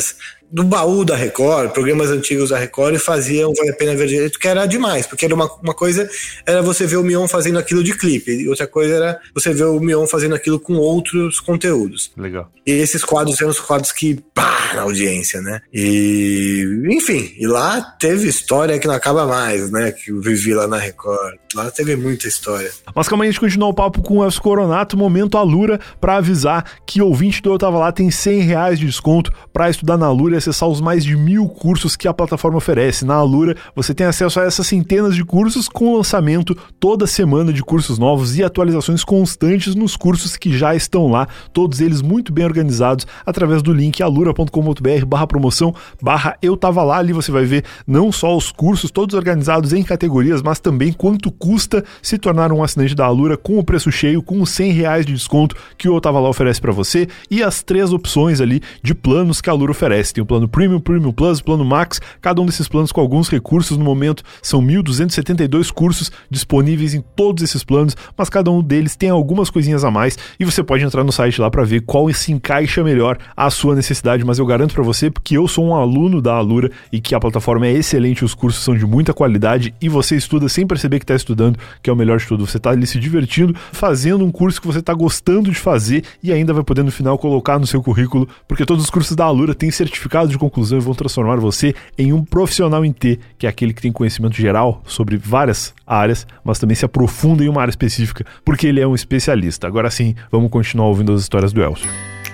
do baú da Record, programas antigos da Record, e faziam Vale a Pena Ver Direito, que era demais, porque era uma coisa era você ver o Mion fazendo aquilo de clipe, e outra coisa era você ver o Mion fazendo aquilo com outros conteúdos. Legal. E esses quadros eram os quadros que, pá, na audiência, né? E, enfim, e lá teve história que não acaba mais, né? Que eu vivi lá na Record. Lá teve muita história. Mas calma aí, a gente continua o papo com o Elcio Coronato, momento Alura, pra avisar que o ouvinte do Eu Tava Lá tem R$100 de desconto pra estudar na Alura e acessar os mais de 1.000 cursos que a plataforma oferece. Na Alura, você tem acesso a essas centenas de cursos com lançamento toda semana de cursos novos e atualizações constantes nos cursos que já estão lá, todos eles muito bem organizados através do link alura.com.br/promoção/Eu Tava Lá. Ali você vai ver não só os cursos todos organizados em categorias, mas também quanto custa se tornar um assinante da Alura com o preço cheio, com os R$100 de desconto que o Eu Tava Lá oferece para você, e as 3 opções ali de planos que a Alura oferece. Tem o plano Premium, Premium Plus, plano Max, cada um desses planos com alguns recursos. No momento são 1.272 cursos disponíveis em todos esses planos, mas cada um deles tem algumas coisinhas a mais, e você pode entrar no site lá para ver qual se encaixa melhor à sua necessidade. Mas eu garanto para você, porque eu sou um aluno da Alura e que a plataforma é excelente, os cursos são de muita qualidade e você estuda sem perceber que está estudando, que é o melhor de tudo. Você está ali se divertindo, fazendo um curso que você está gostando de fazer e ainda vai poder no final colocar no seu currículo, porque todos os cursos da Alura têm certificado de conclusão e vão transformar você em um profissional em T, que é aquele que tem conhecimento geral sobre várias áreas, mas também se aprofunda em uma área específica, porque ele é um especialista. Agora sim, vamos continuar ouvindo as histórias do Elcio.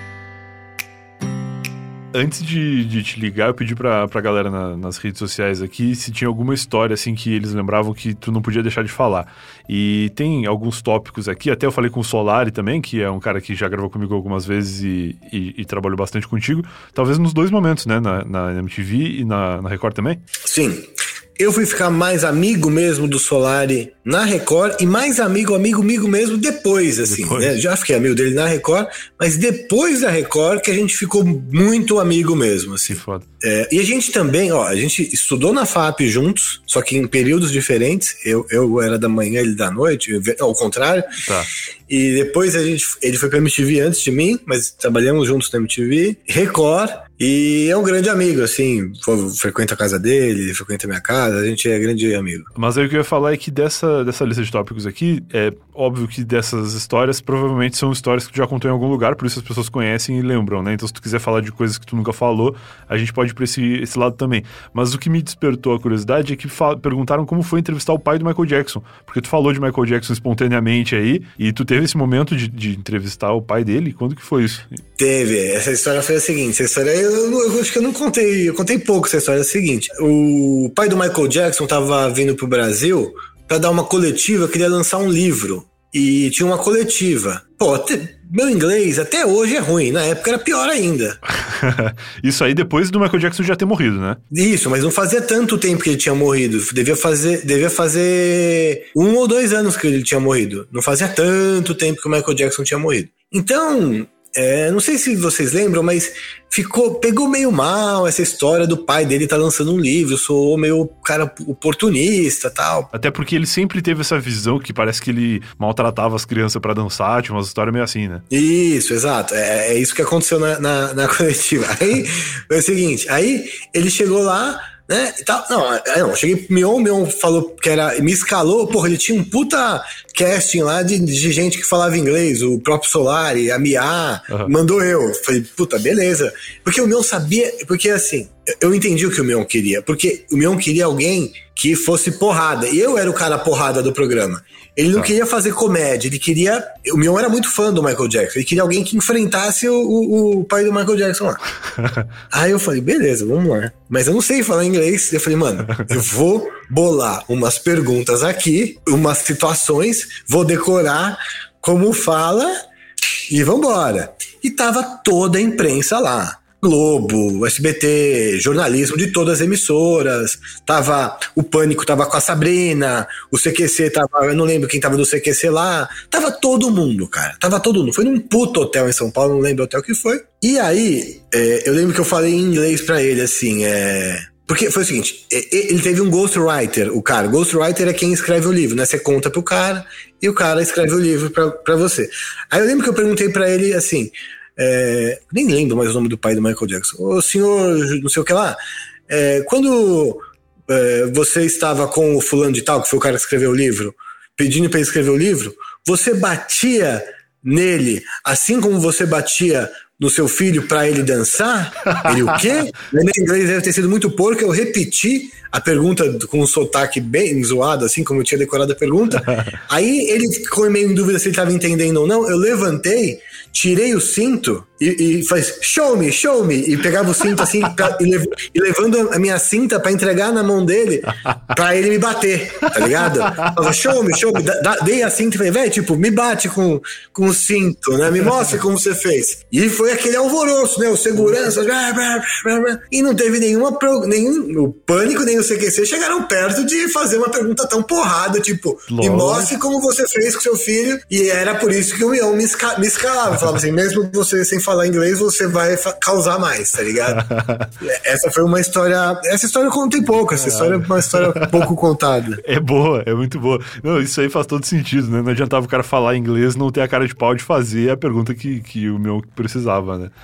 Antes de te ligar, eu pedi pra galera nas redes sociais aqui se tinha alguma história assim que eles lembravam que tu não podia deixar de falar. E tem alguns tópicos aqui, até eu falei com o Solari também, que é um cara que já gravou comigo algumas vezes e trabalhou bastante contigo. Talvez nos 2 momentos, né? Na MTV e na Record também? Sim. Eu fui ficar mais amigo mesmo do Solari na Record e mais amigo mesmo depois, assim, né? Já fiquei amigo dele na Record, mas depois da Record que a gente ficou muito amigo mesmo, assim. Foda. E a gente também, a gente estudou na FAP juntos, só que em períodos diferentes. Eu era da manhã, ele da noite, ao contrário. Tá. E depois ele foi pra MTV antes de mim, mas trabalhamos juntos na MTV, Record, e é um grande amigo, assim, frequenta a casa dele, frequenta a minha casa, a gente é grande amigo. Mas aí o que eu ia falar é que dessa lista de tópicos aqui, é óbvio que dessas histórias provavelmente são histórias que tu já contou em algum lugar, por isso as pessoas conhecem e lembram, né? Então se tu quiser falar de coisas que tu nunca falou, a gente pode ir pra esse lado também. Mas o que me despertou a curiosidade é que perguntaram como foi entrevistar o pai do Michael Jackson, porque tu falou de Michael Jackson espontaneamente aí, e tu teve esse momento de entrevistar o pai dele, quando que foi isso? Teve, essa história foi a seguinte, essa história eu acho que eu não contei, eu contei pouco essa história, é a seguinte, o pai do Michael Jackson tava vindo pro Brasil pra dar uma coletiva, queria lançar um livro, e tinha uma coletiva. Meu inglês até hoje é ruim, na época era pior ainda. Isso aí depois do Michael Jackson já ter morrido, né? Isso, mas não fazia tanto tempo que ele tinha morrido. Devia fazer 1 ou 2 anos que ele tinha morrido. Não fazia tanto tempo que o Michael Jackson tinha morrido. Então, não sei se vocês lembram, mas pegou meio mal essa história do pai dele tá lançando um livro, sou meio cara oportunista e tal. Até porque ele sempre teve essa visão que parece que ele maltratava as crianças pra dançar, tinha umas histórias meio assim, né? Isso, exato. É isso que aconteceu na coletiva. Aí, foi o seguinte, aí ele chegou lá, né, e tal. Não, cheguei pro Mion falou que me escalou, ele tinha um puta casting lá de gente que falava inglês, o próprio Solari, a Mia, mandou eu. Falei, puta, beleza. Porque o Mion sabia, porque assim, eu entendi o que o Mion queria, porque o Mion queria alguém que fosse porrada, e eu era o cara porrada do programa. Ele não queria fazer comédia, o Mion era muito fã do Michael Jackson, ele queria alguém que enfrentasse o pai do Michael Jackson lá. Aí eu falei, beleza, vamos lá. Mas eu não sei falar inglês, eu falei, mano, eu vou bolar umas perguntas aqui, umas situações, vou decorar como fala e vambora. E tava toda a imprensa lá. Globo, SBT, jornalismo de todas as emissoras, o Pânico tava com a Sabrina, o CQC tava, eu não lembro quem tava do CQC lá, tava todo mundo, cara, foi num puto hotel em São Paulo, não lembro o hotel que foi, e aí, eu lembro que eu falei em inglês pra ele, assim, porque foi o seguinte, ele teve um ghostwriter, ghostwriter é quem escreve o livro, né, você conta pro cara, e o cara escreve o livro pra você. Aí eu lembro que eu perguntei pra ele, assim, nem lembro mais o nome do pai do Michael Jackson, o senhor não sei o que lá, quando você estava com o fulano de tal, que foi o cara que escreveu o livro, pedindo para ele escrever o livro, você batia nele assim como você batia no seu filho para ele dançar? Ele o quê? O meu inglês deve ter sido muito porco, eu repeti a pergunta com um sotaque bem zoado, assim como eu tinha decorado a pergunta. Aí ele ficou meio em dúvida se ele estava entendendo ou não. Eu levantei, tirei o cinto e faz show me, e pegava o cinto assim e levando a minha cinta pra entregar na mão dele pra ele me bater, tá ligado? Falava show me, dei a cinta e falei, velho, tipo, me bate com o cinto, né? Me mostra como você fez. E foi aquele alvoroço, né? O segurança, e não teve nenhum o Pânico, nem o CQC chegaram perto de fazer uma pergunta tão porrada, tipo, me mostre como você fez com seu filho, e era por isso que o Mion me escalava. Falava assim, mesmo você sem falar inglês, você vai causar mais, tá ligado? Essa foi uma história. Essa história eu contei pouco, essa história é uma história pouco contada. É boa, é muito boa. Não, isso aí faz todo sentido, né? Não adiantava o cara falar inglês, não ter a cara de pau de fazer a pergunta que o meu precisava, né?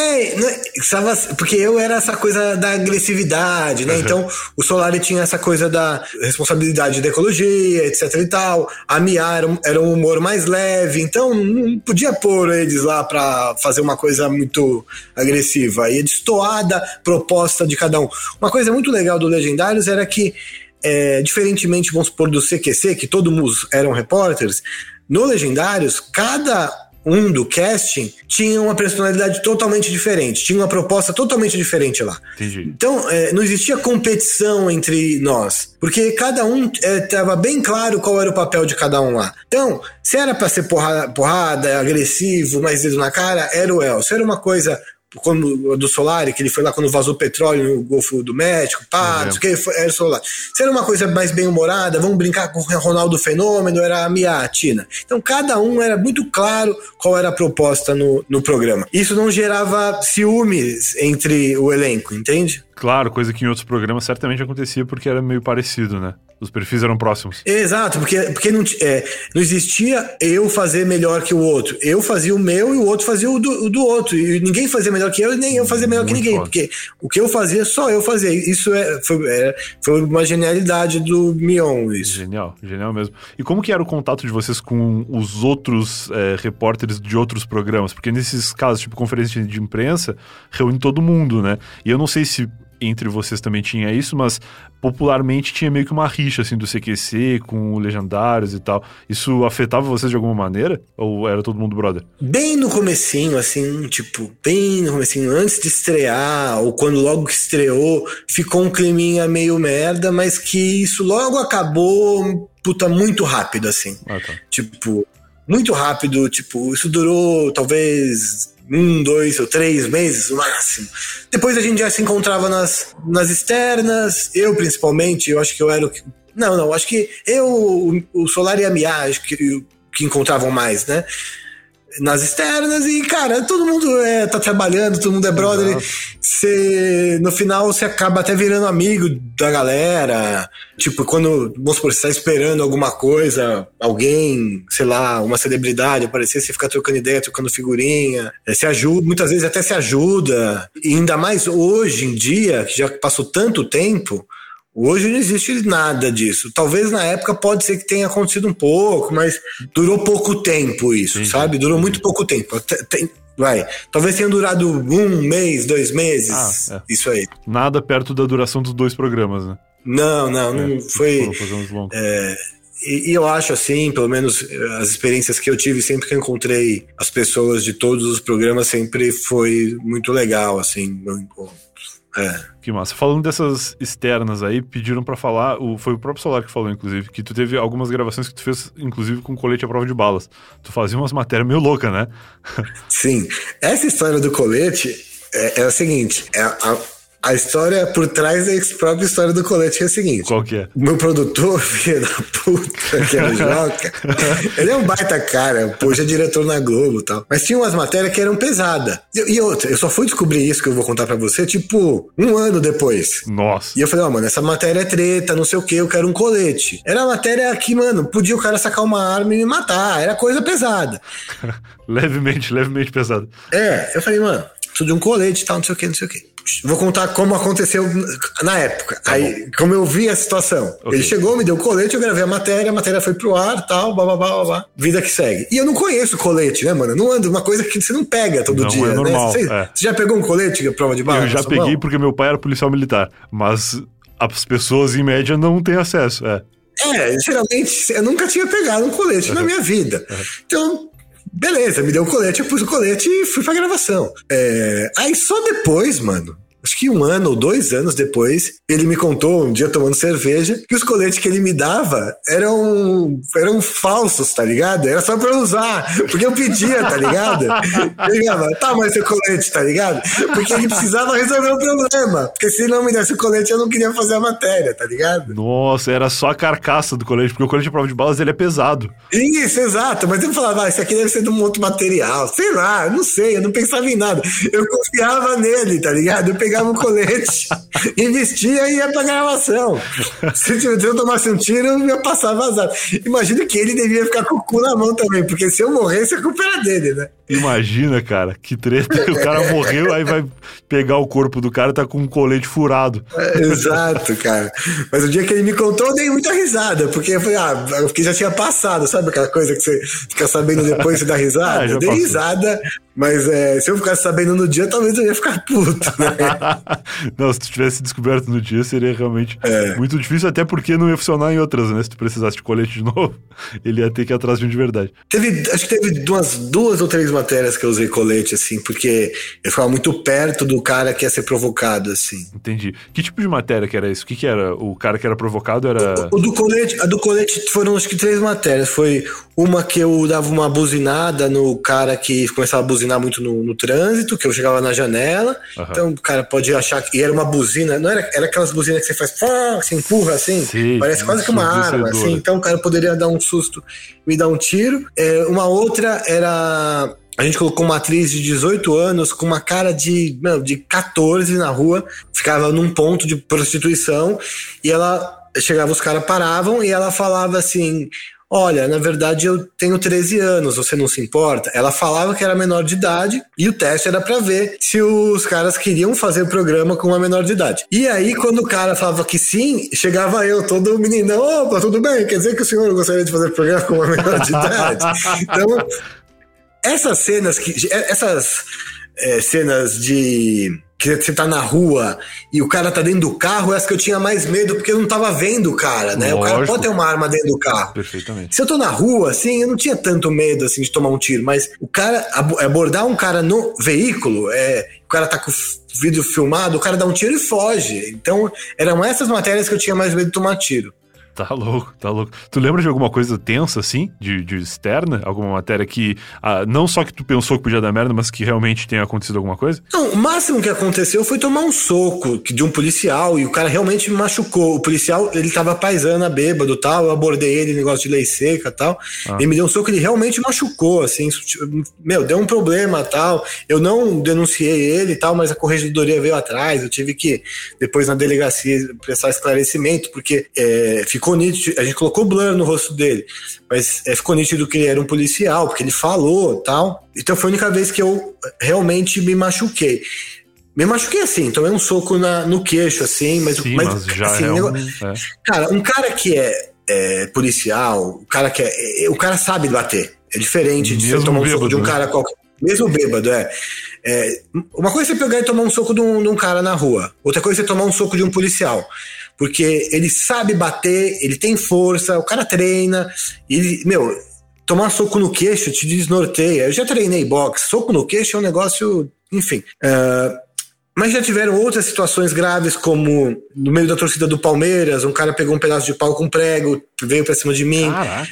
Porque eu era essa coisa da agressividade, né? Uhum. Então, o Solari tinha essa coisa da responsabilidade da ecologia, etc e tal. A Mia era um humor mais leve, então não podia pôr eles lá pra fazer uma coisa muito agressiva. Ia destoar da proposta de cada um. Uma coisa muito legal do Legendários era que, diferentemente, vamos supor, do CQC, que todos eram repórteres, no Legendários, cada um do casting tinha uma personalidade totalmente diferente, tinha uma proposta totalmente diferente lá. Entendi. Então, não existia competição entre nós, porque cada um estava bem claro qual era o papel de cada um lá. Então, se era para ser porrada, agressivo, mais dedo na cara, era o El. Se era uma coisa como do Solari, que ele foi lá quando vazou petróleo no Golfo do México, era o Solari. Se era uma coisa mais bem-humorada, vamos brincar com o Ronaldo Fenômeno, era a Mia, a Tina. Então cada um era muito claro qual era a proposta no programa. Isso não gerava ciúmes entre o elenco, entende? Claro, coisa que em outros programas certamente acontecia porque era meio parecido, né? Os perfis eram próximos. Exato, porque não existia eu fazer melhor que o outro. Eu fazia o meu e o outro fazia o do outro. E ninguém fazia melhor que eu e nem eu fazia melhor que ninguém. Foda. Porque o que eu fazia, só eu fazia. Isso foi uma genialidade do Mion, isso. Genial mesmo. E como que era o contato de vocês com os outros repórteres de outros programas? Porque nesses casos, tipo conferência de imprensa, reúne todo mundo, né? E eu não sei se entre vocês também tinha isso, mas popularmente tinha meio que uma rixa, assim, do CQC com o Legendários e tal. Isso afetava vocês de alguma maneira? Ou era todo mundo brother? Bem no comecinho, assim, bem no comecinho, antes de estrear, ou quando logo que estreou, ficou um climinha meio merda, mas que isso logo acabou, muito rápido, assim. Ah, tá. Muito rápido, isso durou, talvez 1, 2 ou 3 meses no máximo. Depois a gente já se encontrava nas externas, eu principalmente, eu acho que eu era o que... Não, acho que o Solari e a Mia, acho que encontravam mais, né? Nas externas e, cara, todo mundo tá trabalhando, todo mundo é brother. No final, você acaba até virando amigo da galera. Quando, vamos supor, você tá esperando alguma coisa, alguém, sei lá, uma celebridade aparecer, você fica trocando ideia, trocando figurinha, se ajuda, muitas vezes até se ajuda. E ainda mais hoje em dia, que já passou tanto tempo, hoje não existe nada disso. Talvez na época pode ser que tenha acontecido um pouco, mas durou pouco tempo isso, sabe? Durou muito pouco tempo. Talvez tenha durado 1 mês, 2 meses, isso aí. Nada perto da duração dos 2 programas, né? Não foi... E eu acho assim, pelo menos as experiências que eu tive, sempre que eu encontrei as pessoas de todos os programas, sempre foi muito legal, assim, meu encontro. Que massa. Falando dessas externas aí, pediram pra falar, foi o próprio Solar que falou, inclusive, que tu teve algumas gravações que tu fez, inclusive, com colete à prova de balas. Tu fazia umas matérias meio loucas, né? Sim. Essa história do colete é a seguinte, A história por trás da própria história do colete é a seguinte. Qual que é? O meu produtor, filho da puta, que era o Joca, ele é um baita cara, pô, já é diretor na Globo e tal. Mas tinha umas matérias que eram pesadas. E outra, eu só fui descobrir isso que eu vou contar pra você, tipo, 1 ano depois. Nossa. E eu falei, mano, essa matéria é treta, não sei o que, eu quero um colete. Era a matéria que, mano, podia o cara sacar uma arma e me matar, era coisa pesada. levemente pesado. Eu falei, mano, preciso de um colete e tal, não sei o que, não sei o que. Vou contar como aconteceu na época. Tá aí, bom. Como eu vi a situação. Okay. Ele chegou, me deu o colete, eu gravei a matéria foi pro ar, tal, blá. Vida que segue. E eu não conheço colete, né, mano? Não ando, uma coisa que você não pega todo dia, é normal, né? Você já pegou um colete de prova de bala? Eu já peguei porque meu pai era policial militar, mas as pessoas, em média, não têm acesso, geralmente, eu nunca tinha pegado um colete na minha vida. Então... Beleza, me deu o colete, eu pus o colete e fui pra gravação. Aí só depois, mano, acho que 1 ano ou 2 anos depois, ele me contou, um dia tomando cerveja, que os coletes que ele me dava eram falsos, tá ligado? Era só pra eu usar, porque eu pedia, tá ligado? Ele ligava, mas seu colete, tá ligado? Porque ele precisava resolver o problema, porque se não me desse o colete, eu não queria fazer a matéria, tá ligado? Nossa, era só a carcaça do colete, porque o colete de prova de balas, ele é pesado. Isso, exato, mas ele falava, isso aqui deve ser de um outro material, sei lá, eu não sei, eu não pensava em nada. Eu confiava nele, tá ligado? Eu pegava um colete, investia e ia pra gravação. Se eu tomasse um tiro, eu ia passar vazado. Imagino que ele devia ficar com o cu na mão também, porque se eu morresse, a culpa era dele, né? Imagina, cara, que treta. O cara morreu, aí vai pegar o corpo do cara e tá com um colete furado. Exato, cara. Mas o dia que ele me contou, eu dei muita risada, porque eu falei, porque já tinha passado, sabe aquela coisa que você fica sabendo depois e dá risada? Eu dei risada, mas se eu ficasse sabendo no dia, talvez eu ia ficar puto, né? Não, se tu tivesse descoberto no dia, seria realmente muito difícil, até porque não ia funcionar em outras, né? Se tu precisasse de colete de novo, ele ia ter que ir atrás de um de verdade. Acho que teve duas ou 3 matérias que eu usei colete, assim, porque eu ficava muito perto do cara que ia ser provocado, assim. Entendi. Que tipo de matéria que era isso? O que era? O cara que era provocado era... A do colete foram acho que 3 matérias. Foi uma que eu dava uma buzinada no cara que começava a buzinar muito no trânsito, que eu chegava na janela. Então o cara pode achar que... E era uma buzina, não era aquelas buzinas que você faz, você empurra assim, sim, parece quase que uma arma, assim. Então o cara poderia dar um susto, me dar um tiro. Uma outra era... A gente colocou uma atriz de 18 anos com uma cara de 14 na rua, ficava num ponto de prostituição e ela chegava, os caras paravam e ela falava assim, olha, na verdade eu tenho 13 anos, você não se importa? Ela falava que era menor de idade e o teste era pra ver se os caras queriam fazer o programa com uma menor de idade. E aí quando o cara falava que sim, chegava eu, todo meninão, opa, tudo bem, quer dizer que o senhor gostaria de fazer o programa com uma menor de idade? Então... Essas cenas de que você tá na rua e o cara tá dentro do carro, essa que eu tinha mais medo, porque eu não tava vendo o cara, né? Lógico. O cara pode ter uma arma dentro do carro. Perfeitamente. Se eu tô na rua, assim, eu não tinha tanto medo, assim, de tomar um tiro, mas o cara, abordar um cara no veículo, o cara tá com o vídeo filmado, o cara dá um tiro e foge. Então, eram essas matérias que eu tinha mais medo de tomar tiro. Tá louco. Tu lembra de alguma coisa tensa, assim, de externa? Alguma matéria que, não só que tu pensou que podia dar merda, mas que realmente tenha acontecido alguma coisa? Não, o máximo que aconteceu foi tomar um soco de um policial e o cara realmente me machucou. O policial, ele tava paisana, bêbado e tal, eu abordei ele, negócio de lei seca e tal. Ele me deu um soco, ele realmente machucou, assim, deu um problema e tal. Eu não denunciei ele e tal, mas a corregedoria veio atrás, eu tive que, depois na delegacia, prestar esclarecimento, porque ficou nítido, a gente colocou blur no rosto dele, mas ficou nítido que ele era um policial, porque ele falou tal. Então foi a única vez que eu realmente me machuquei. Me machuquei assim, tomei um soco no queixo, assim, mas já assim, cara, um cara que é policial, o cara sabe bater. É diferente de você tomar um soco de um cara qualquer. Mesmo bêbado, uma coisa é você pegar e tomar um soco de um cara na rua, outra coisa é você tomar um soco de um policial. Porque ele sabe bater, ele tem força, o cara treina, tomar soco no queixo te desnorteia. Eu já treinei boxe, soco no queixo é um negócio, enfim. Mas já tiveram outras situações graves, como no meio da torcida do Palmeiras, um cara pegou um pedaço de pau com prego, veio pra cima de mim. Caraca.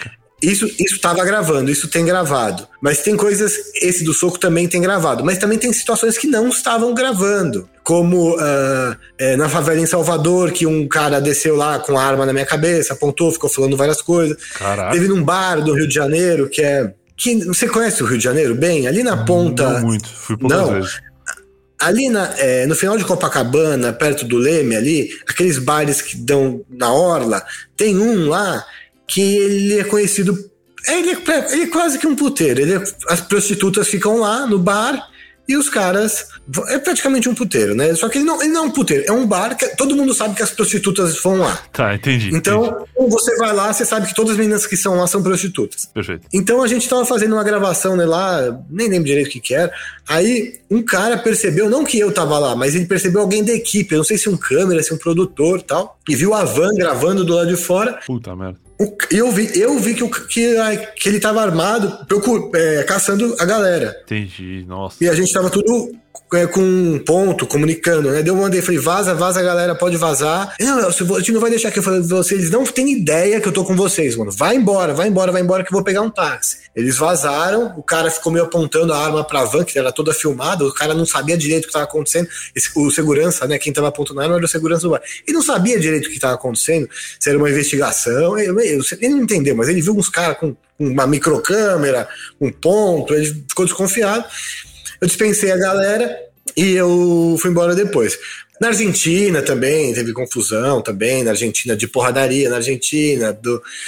Isso tava gravando, isso tem gravado. Mas tem coisas, esse do soco também tem gravado. Mas também tem situações que não estavam gravando. Como na favela em Salvador, que um cara desceu lá com a arma na minha cabeça, apontou, ficou falando várias coisas. Caraca. Teve num bar do Rio de Janeiro, você conhece o Rio de Janeiro bem? Ali na ponta... Não muito, fui poucas vezes. Ali no final de Copacabana, perto do Leme ali, aqueles bares que dão na orla, tem um lá que ele é conhecido... Ele é quase que um puteiro. As prostitutas ficam lá no bar e os caras... É praticamente um puteiro, né? Só que ele não é um puteiro, é um bar que todo mundo sabe que as prostitutas vão lá. Tá, entendi. Então, você vai lá, você sabe que todas as meninas que são lá são prostitutas. Perfeito. Então a gente tava fazendo uma gravação, né, lá, nem lembro direito o que era. Aí um cara percebeu, não que eu tava lá, mas ele percebeu alguém da equipe, eu não sei se um câmera, se um produtor e tal, e viu a van gravando do lado de fora. Puta merda. Eu vi que ele tava armado, caçando a galera. Entendi, nossa. E a gente tava tudo com um ponto, comunicando, né? Eu mandei, falei, vaza, galera, pode vazar. Não, a gente não vai deixar aqui. Eu falei, eles não têm ideia que eu tô com vocês, mano. Vai embora que eu vou pegar um táxi. Eles vazaram, o cara ficou meio apontando a arma pra van, que era toda filmada, o cara não sabia direito o que tava acontecendo. O segurança, né? Quem tava apontando a arma era o segurança do bar. Ele não sabia direito o que tava acontecendo, se era uma investigação. Ele não entendeu, mas ele viu uns caras com uma microcâmera, um ponto, ele ficou desconfiado. Eu dispensei a galera e eu fui embora depois. Na Argentina também teve confusão, na Argentina de porradaria, na Argentina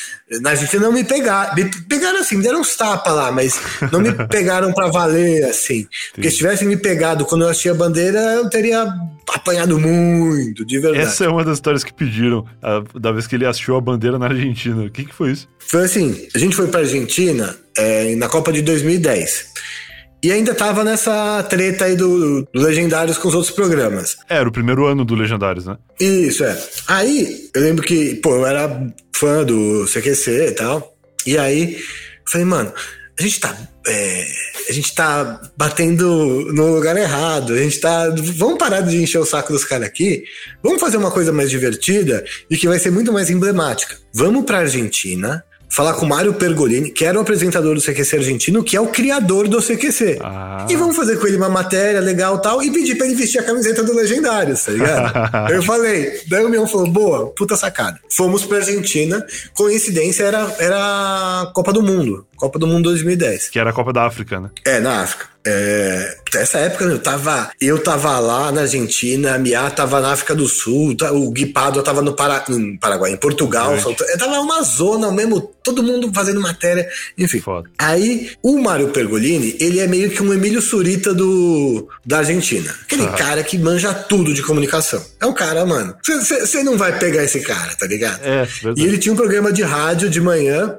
não me pegaram, pegaram assim, me deram uns tapas lá, mas não me pegaram pra valer, assim, porque se tivessem me pegado quando eu achei a bandeira, eu teria apanhado muito, de verdade. Essa é uma das histórias que pediram, da vez que ele achou a bandeira na Argentina. O que foi isso? Foi assim, a gente foi pra Argentina na Copa de 2010. E ainda tava nessa treta aí do Legendários com os outros programas. Era o primeiro ano do Legendários, né? Isso, Aí, eu lembro que, eu era fã do CQC e tal. E aí, eu falei, mano, a gente tá batendo no lugar errado. Vamos parar de encher o saco dos caras aqui. Vamos fazer uma coisa mais divertida e que vai ser muito mais emblemática. Vamos pra Argentina... falar com o Mário Pergolini, que era o apresentador do CQC argentino, que é o criador do CQC. E vamos fazer com ele uma matéria legal e tal, e pedir pra ele vestir a camiseta do Legendários, tá ligado? Eu falei, daí o Mion falou, boa, puta sacada. Fomos pra Argentina, coincidência era a Copa do Mundo 2010. Que era a Copa da África, né? Na África. Nessa época eu tava lá na Argentina, a Mia tava na África do Sul, o Gui Pádua tava no Paraguai, em Portugal, tava uma zona mesmo, todo mundo fazendo matéria, enfim. Foda. Aí o Mário Pergolini, ele é meio que um Emílio Surita da Argentina, aquele cara que manja tudo de comunicação. É um cara, mano, você não vai pegar esse cara, tá ligado? E ele tinha um programa de rádio de manhã.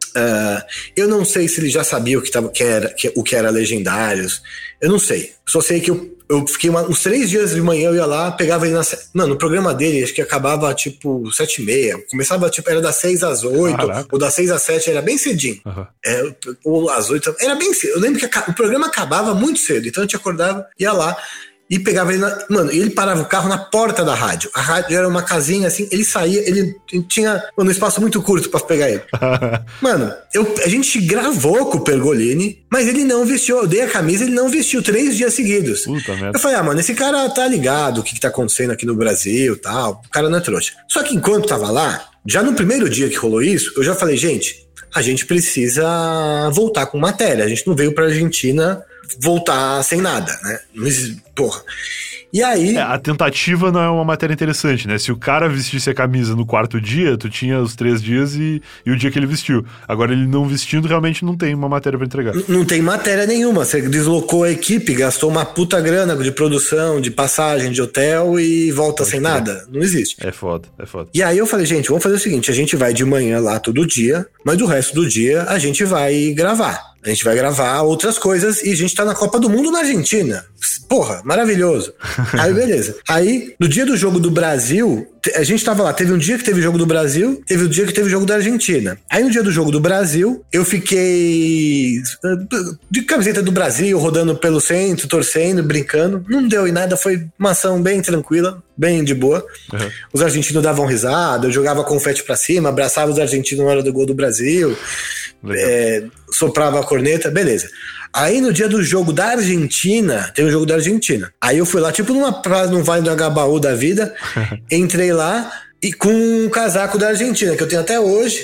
Eu não sei se ele já sabia o que era Legendários. Eu não sei. Só sei que eu fiquei uns 3 dias de manhã, eu ia lá, pegava ele Mano, o programa dele acho que acabava tipo 7h30. Começava era das 6 às 8. Caraca. Ou das 6 às 7, era bem cedinho. Ou às 8, era bem cedo. Eu lembro que o programa acabava muito cedo. Então a gente acordava, ia lá e pegava ele Mano, ele parava o carro na porta da rádio. A rádio era uma casinha assim, ele saía, ele tinha um espaço muito curto pra pegar ele. Mano, a gente gravou com o Pergolini, mas ele não vestiu, eu dei a camisa, ele não vestiu 3 dias seguidos. Puta merda. Eu falei, mano, esse cara tá ligado o que tá acontecendo aqui no Brasil e tal, o cara não é trouxa. Só que enquanto tava lá, já no primeiro dia que rolou isso, eu já falei, gente, a gente precisa voltar com matéria, a gente não veio pra Argentina voltar sem nada, né? Porra. E aí... a tentativa não é uma matéria interessante, né? Se o cara vestisse a camisa no 4º dia, tu tinha os 3 dias e o dia que ele vestiu. Agora, ele não vestindo, realmente não tem uma matéria pra entregar. Não tem matéria nenhuma. Você deslocou a equipe, gastou uma puta grana de produção, de passagem, de hotel e volta sem nada. Não existe. É foda. E aí eu falei, gente, vamos fazer o seguinte, a gente vai de manhã lá todo dia, mas do resto do dia a gente vai gravar. A gente vai gravar outras coisas e a gente tá na Copa do Mundo na Argentina. Porra, maravilhoso. Aí, beleza. Aí, no dia do jogo do Brasil, a gente tava lá. Teve um dia que teve jogo do Brasil, teve um dia que teve jogo da Argentina. Aí, no dia do jogo do Brasil, eu fiquei de camiseta do Brasil, rodando pelo centro, torcendo, brincando. Não deu em nada, foi uma ação bem tranquila, bem de boa. Os argentinos davam risada, eu jogava confete pra cima, abraçava os argentinos na hora do gol do Brasil. soprava a corneta, beleza. Aí no dia do jogo da Argentina, tem um jogo da Argentina. Aí eu fui lá, tipo num Vale do Agabaú da vida, entrei lá e com um casaco da Argentina, que eu tenho até hoje.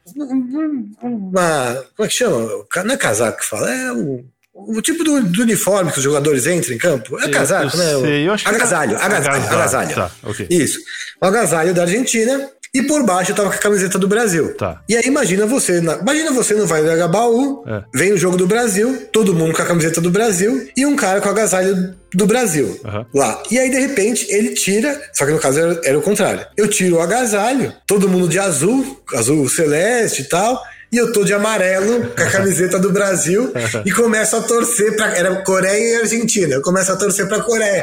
Como é que chama? Não é casaco que fala, é o tipo do uniforme que os jogadores entram em campo. É casaco, né? Eu acho agasalho. Tá, okay. Isso. O agasalho da Argentina. E por baixo eu tava com a camiseta do Brasil. Tá. E aí imagina você no Vale do Agabaú, vem o jogo do Brasil, todo mundo com a camiseta do Brasil e um cara com o agasalho do Brasil lá. E aí de repente ele tira, só que no caso era o contrário. Eu tiro o agasalho, todo mundo de azul celeste e tal, e eu tô de amarelo com a camiseta do Brasil e começo a torcer era Coreia e Argentina. Eu começo a torcer pra Coreia.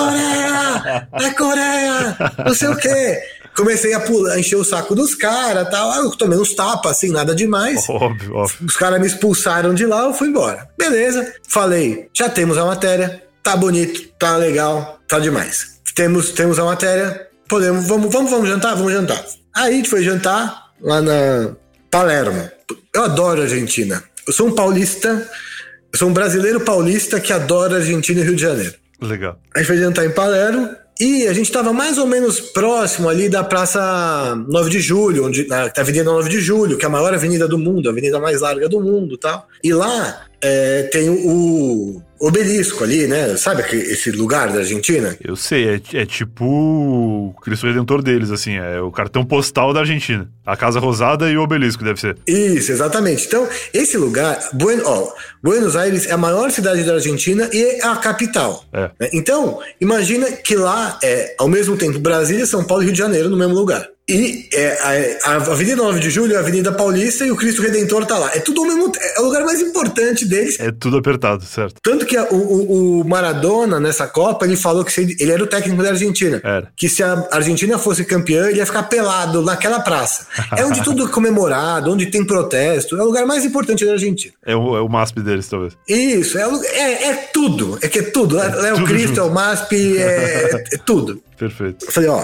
Coreia! É Coreia! Não sei o quê. Comecei a encher o saco dos caras e tal. Eu tomei uns tapas, assim, nada demais. Óbvio. Os caras me expulsaram de lá, eu fui embora. Beleza. Falei, já temos a matéria. Tá bonito, tá legal, tá demais. Temos a matéria. Vamos jantar? Vamos jantar. Aí a gente foi jantar lá na Palermo. Eu adoro a Argentina. Eu sou um paulista, eu sou um brasileiro paulista que adora a Argentina e Rio de Janeiro. Legal. A gente foi jantar em Palermo. E a gente estava mais ou menos próximo ali da Praça 9 de Julho, da Avenida 9 de Julho, que é a maior avenida do mundo, a avenida mais larga do mundo e tal. E lá tem o Obelisco ali, né? Sabe esse lugar da Argentina? Eu sei, é tipo o Cristo Redentor deles, assim, é o cartão postal da Argentina. A Casa Rosada e o Obelisco, deve ser. Isso, exatamente. Então, esse lugar, Buenos Aires é a maior cidade da Argentina e é a capital. Né? Então, imagina que lá ao mesmo tempo, Brasília, São Paulo e Rio de Janeiro no mesmo lugar. E a Avenida 9 de Julho, a Avenida Paulista e o Cristo Redentor tá lá. É tudo é o lugar mais importante deles. É tudo apertado, certo. Tanto que o Maradona, nessa Copa, ele falou que ele era o técnico da Argentina. Que se a Argentina fosse campeã, ele ia ficar pelado naquela praça. É onde tudo é comemorado, onde tem protesto. É o lugar mais importante da Argentina. É o MASP deles, talvez. Isso, é tudo. É tudo. É o Cristo, junto. É o MASP, é tudo. Perfeito. Eu falei,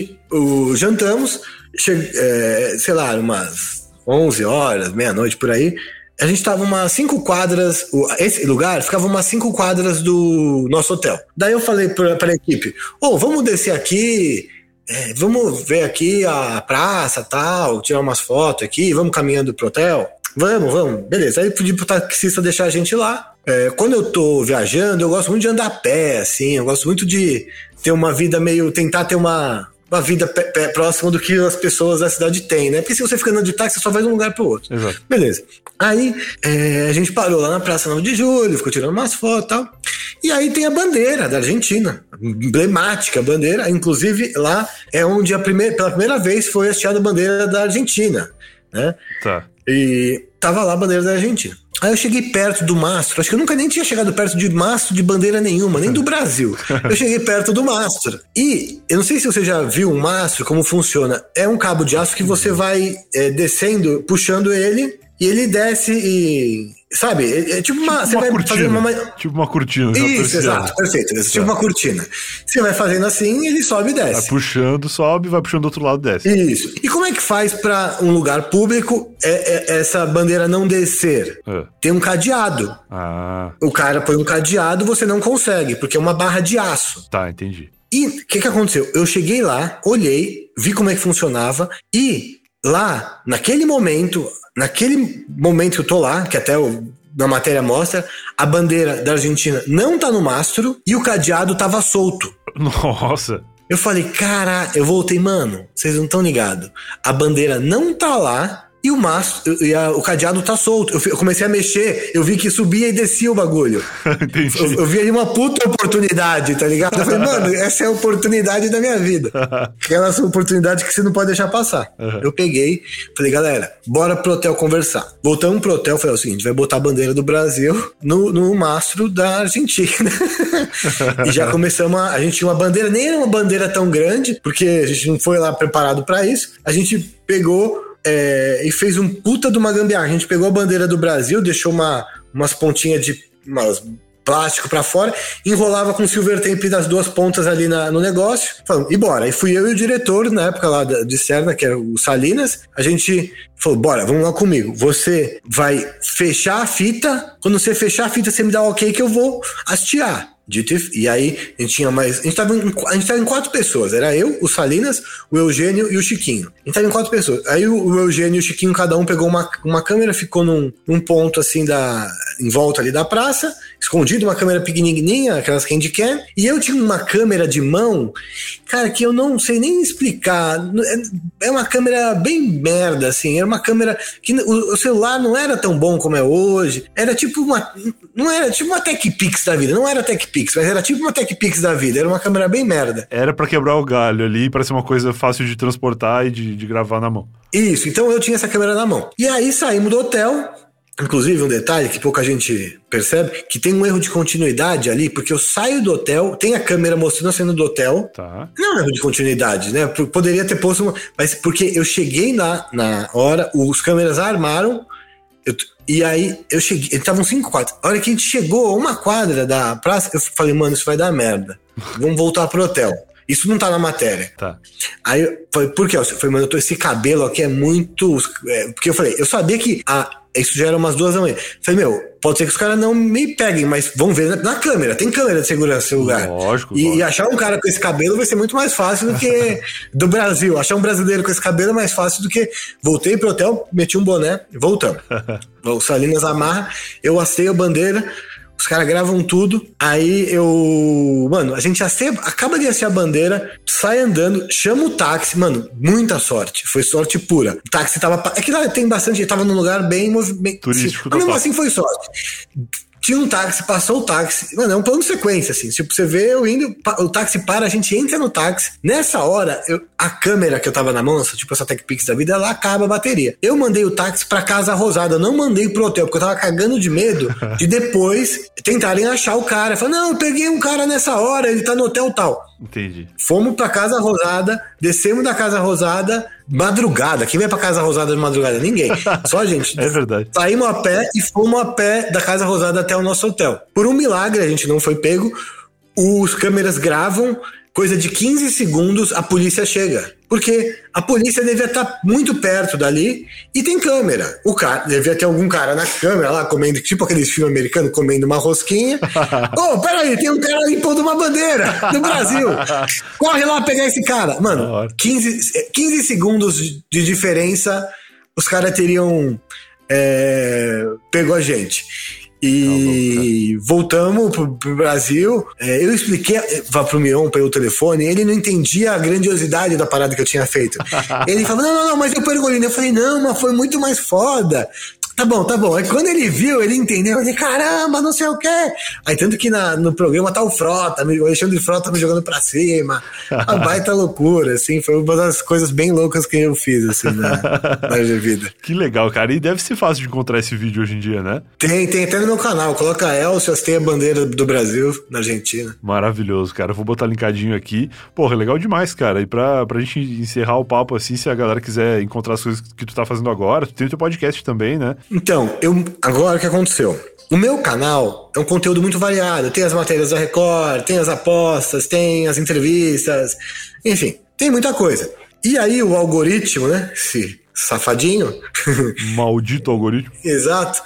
jantamos, sei lá, umas 11 horas, meia-noite, por aí. A gente tava umas 5 quadras, esse lugar ficava umas 5 quadras do nosso hotel. Daí eu falei pra equipe, vamos descer aqui, vamos ver aqui a praça, tal, tirar umas fotos aqui, vamos caminhando pro hotel. Vamos, beleza. Aí pedi pro taxista deixar a gente lá. Quando eu tô viajando, eu gosto muito de andar a pé, assim, eu gosto muito de ter uma vida tentar ter uma vida próxima do que as pessoas da cidade têm, né? Porque se você fica andando de táxi, você só vai de um lugar pro outro. Exato. Beleza. Aí a gente parou lá na Praça 9 de Julho, ficou tirando umas fotos e tal. E aí tem a bandeira da Argentina, emblemática bandeira, inclusive lá é onde pela primeira vez foi hasteada a bandeira da Argentina, né? Tá. E tava lá a bandeira da Argentina. Aí eu cheguei perto do mastro, acho que eu nunca nem tinha chegado perto de mastro de bandeira nenhuma, nem do Brasil. Eu cheguei perto do mastro. E eu não sei se você já viu um mastro, como funciona. É um cabo de aço que você vai descendo, puxando ele, e ele desce e... Sabe? É tipo uma... Você vai cortina, fazer tipo uma cortina. Isso, exato, perfeito. É tipo uma cortina. Você vai fazendo assim, ele sobe e desce. Vai puxando, sobe, vai puxando do outro lado, desce. Isso. E como é que faz pra um lugar público essa bandeira não descer? Tem um cadeado. O cara põe um cadeado, você não consegue, porque é uma barra de aço. Tá, entendi. E o que aconteceu? Eu cheguei lá, olhei, vi como é que funcionava e lá, naquele momento que eu tô lá, que até na matéria mostra, a bandeira da Argentina não tá no mastro e o cadeado tava solto. Nossa! Eu falei, cara, eu voltei, mano, vocês não estão ligados. A bandeira não tá lá e o mastro, o cadeado tá solto. Eu comecei a mexer, eu vi que subia e descia o bagulho. Entendi. Eu vi ali uma puta oportunidade, tá ligado? Eu falei, mano, essa é a oportunidade da minha vida. Aquela oportunidade que você não pode deixar passar. Eu peguei, falei, galera, bora pro hotel conversar. Voltamos pro hotel, falei o seguinte, vai botar a bandeira do Brasil no mastro da Argentina. E já começamos a gente tinha uma bandeira, nem era uma bandeira tão grande, porque a gente não foi lá preparado pra isso. A gente pegou e fez um puta de uma gambiarra. A gente pegou a bandeira do Brasil, deixou umas pontinhas de umas plástico pra fora, enrolava com silver tape das duas pontas ali no negócio, falando, e bora. Aí fui eu e o diretor, na época lá de Serna, que era o Salinas, a gente falou, bora, vamos lá comigo. Você vai fechar a fita, quando você fechar a fita, você me dá o ok que eu vou hastear. E aí a gente tinha mais. A gente tava em 4 pessoas. Era eu, o Salinas, o Eugênio e o Chiquinho. A gente tava em 4 pessoas. Aí o Eugênio e o Chiquinho, cada um pegou uma câmera, ficou num ponto assim em volta ali da praça, escondido, uma câmera pequenininha, aquelas Handycam. E eu tinha uma câmera de mão, cara, que eu não sei nem explicar. É uma câmera bem merda, assim. Era uma câmera que o celular não era tão bom como é hoje. Era tipo não era tipo uma TechPix da vida. Não era TechPix, mas era tipo uma TechPix da vida. Era uma câmera bem merda. Era pra quebrar o galho ali, pra ser uma coisa fácil de transportar e de gravar na mão. Isso, então eu tinha essa câmera na mão. E aí saímos do hotel. Inclusive, um detalhe que pouca gente percebe, que tem um erro de continuidade ali, porque eu saio do hotel, tem a câmera mostrando eu saindo do hotel. Tá. Não é um erro de continuidade, né? Poderia ter posto mas porque eu cheguei lá na hora, os câmeras armaram, e aí eu cheguei, estavam 5 quadras. A hora que a gente chegou a uma quadra da praça, eu falei, mano, isso vai dar merda. Vamos voltar pro hotel. Isso não tá na matéria. Tá. Aí eu falei, por quê? Eu falei, mano, esse cabelo aqui é muito... porque eu falei, eu sabia que isso já era umas 2 da manhã. Eu falei, pode ser que os caras não me peguem, mas vão ver na câmera. Tem câmera de segurança no lugar. Lógico. E achar um cara com esse cabelo vai ser muito mais fácil do que do Brasil. Achar um brasileiro com esse cabelo é mais fácil do que... Voltei pro hotel, meti um boné, voltamos. O Salinas amarra, eu assei a bandeira... Os caras gravam tudo, aí mano, a gente acaba de hastear a bandeira, sai andando, chama o táxi, mano, muita sorte, foi sorte pura. O táxi tava... É que lá tem bastante, tava num lugar bem turístico. Mas mesmo assim foi sorte. Tinha um táxi, passou o táxi. Mano, é um plano de sequência, assim. Tipo, você vê eu indo, o táxi para, a gente entra no táxi. Nessa hora, a câmera que eu tava na mão, tipo essa TechPix da vida, ela acaba a bateria. Eu mandei o táxi pra Casa Rosada, eu não mandei pro hotel, porque eu tava cagando de medo de depois tentarem achar o cara. Falei, não, eu peguei um cara nessa hora, ele tá no hotel tal. Entendi. Fomos pra Casa Rosada, descemos da Casa Rosada, madrugada. Quem vai pra Casa Rosada de madrugada? Ninguém. Só a gente. É verdade. Saímos a pé e fomos a pé da Casa Rosada até o nosso hotel. Por um milagre, a gente não foi pego. Os câmeras gravam, coisa de 15 segundos, a polícia chega. Porque a polícia devia estar muito perto dali e tem câmera. O cara, devia ter algum cara na câmera lá comendo, tipo aqueles filmes americanos, comendo uma rosquinha. Peraí, tem um cara limpando uma bandeira do Brasil. Corre lá pegar esse cara. Mano, 15 segundos de diferença, os caras teriam pego a gente. E voltamos pro Brasil. Eu expliquei pro Miron pelo telefone, ele não entendia a grandiosidade da parada que eu tinha feito. Ele falou, não, mas eu pergunto. Eu falei, não, mas foi muito mais foda. Tá bom. Aí quando ele viu, ele entendeu. Eu falei, caramba, não sei o quê. Aí tanto que no programa tá o Frota, o Alexandre Frota me jogando pra cima. Uma baita loucura, assim. Foi uma das coisas bem loucas que eu fiz, assim, na minha vida. Que legal, cara. E deve ser fácil de encontrar esse vídeo hoje em dia, né? Tem até no meu canal. Coloca Elcio, tem a bandeira do Brasil na Argentina. Maravilhoso, cara. Eu vou botar linkadinho aqui. Porra, legal demais, cara. E pra gente encerrar o papo, assim, se a galera quiser encontrar as coisas que tu tá fazendo agora, tu tem o teu podcast também, né? Então, agora o que aconteceu? O meu canal é um conteúdo muito variado. Tem as matérias da Record, tem as apostas, tem as entrevistas, enfim, tem muita coisa. E aí o algoritmo, né? Esse safadinho. Maldito algoritmo. Exato.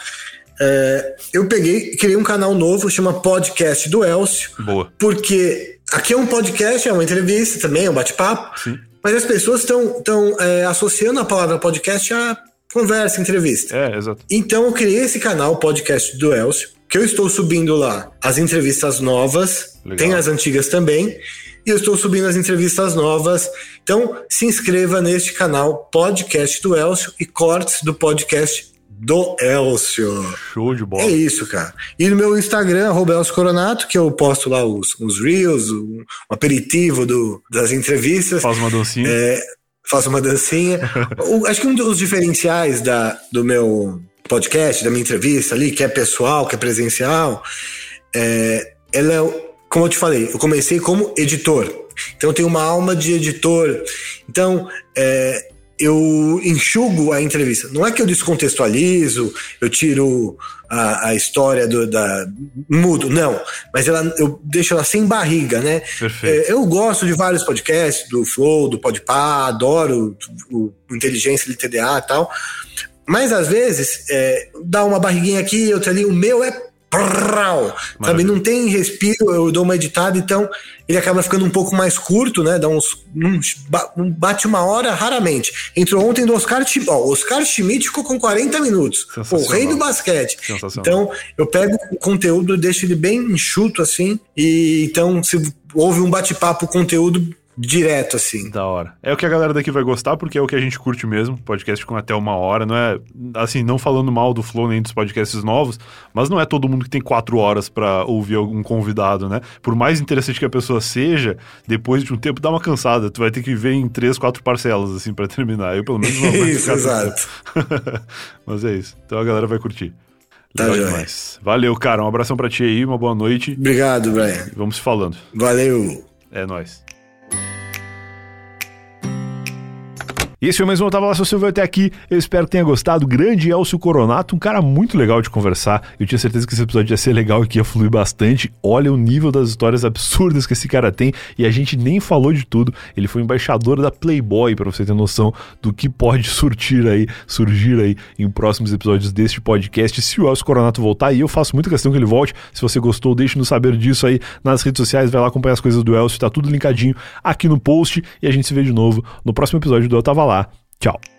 Eu criei um canal novo, chama Podcast do Elcio. Boa. Porque aqui é um podcast, é uma entrevista também, é um bate-papo. Sim. Mas as pessoas estão associando a palavra podcast a conversa, entrevista. Exato. Então eu criei esse canal, Podcast do Elcio, que eu estou subindo lá as entrevistas novas, legal. Tem as antigas também, e eu estou subindo as entrevistas novas. Então se inscreva neste canal, Podcast do Elcio, e cortes do podcast do Elcio. Show de bola. É isso, cara. E no meu Instagram, @ElcioCoronato, que eu posto lá os reels, um aperitivo das entrevistas. Faz uma dancinha. Faço uma dancinha. Acho que um dos diferenciais do meu podcast, da minha entrevista ali, que é pessoal, que é presencial, ela é, como eu te falei, eu comecei como editor. Então eu tenho uma alma de editor. Então, eu enxugo a entrevista. Não é que eu descontextualizo, eu tiro a história mudo, não. Mas eu deixo ela sem barriga, né? Perfeito. Eu gosto de vários podcasts, do Flow, do Podpah, adoro o Inteligência de TDA e tal. Mas às vezes, dá uma barriguinha aqui e outra ali, o meu é... sabe, não tem respiro, eu dou uma editada, então ele acaba ficando um pouco mais curto, né? Dá bate uma hora raramente. Entrou ontem do Oscar Schmidt ficou com 40 minutos. O rei do basquete. Então eu pego o conteúdo, deixo ele bem enxuto assim, e então se houve um bate-papo, conteúdo direto, assim. Da hora. É o que a galera daqui vai gostar, porque é o que a gente curte mesmo. Podcast com até 1 hora, não é, assim, não falando mal do Flow nem dos podcasts novos, mas não é todo mundo que tem 4 horas pra ouvir algum convidado, né? Por mais interessante que a pessoa seja, depois de um tempo dá uma cansada. Tu vai ter que ver em 3, 4 parcelas, assim, pra terminar. Eu, pelo menos, não vou ficar exato. Mas é isso. Então a galera vai curtir. Tá Legal demais. Valeu, cara. Um abração pra ti aí, uma boa noite. Obrigado, Brian. Vamos se falando. Valeu. É nóis. E esse foi mais um Eu Tava Lá. Se você veio até aqui, eu espero que tenha gostado. Grande Elcio Coronato, um cara muito legal de conversar. Eu tinha certeza que esse episódio ia ser legal e que ia fluir bastante. Olha o nível das histórias absurdas que esse cara tem, e a gente nem falou de tudo. Ele foi embaixador da Playboy, pra você ter noção do que pode surgir aí em próximos episódios deste podcast. Se o Elcio Coronato voltar, e eu faço muita questão que ele volte. Se você gostou, deixe-nos saber disso aí nas redes sociais. Vai lá acompanhar as coisas do Elcio, tá tudo linkadinho aqui no post. E a gente se vê de novo no próximo episódio do Eu Tava Lá. Tchau.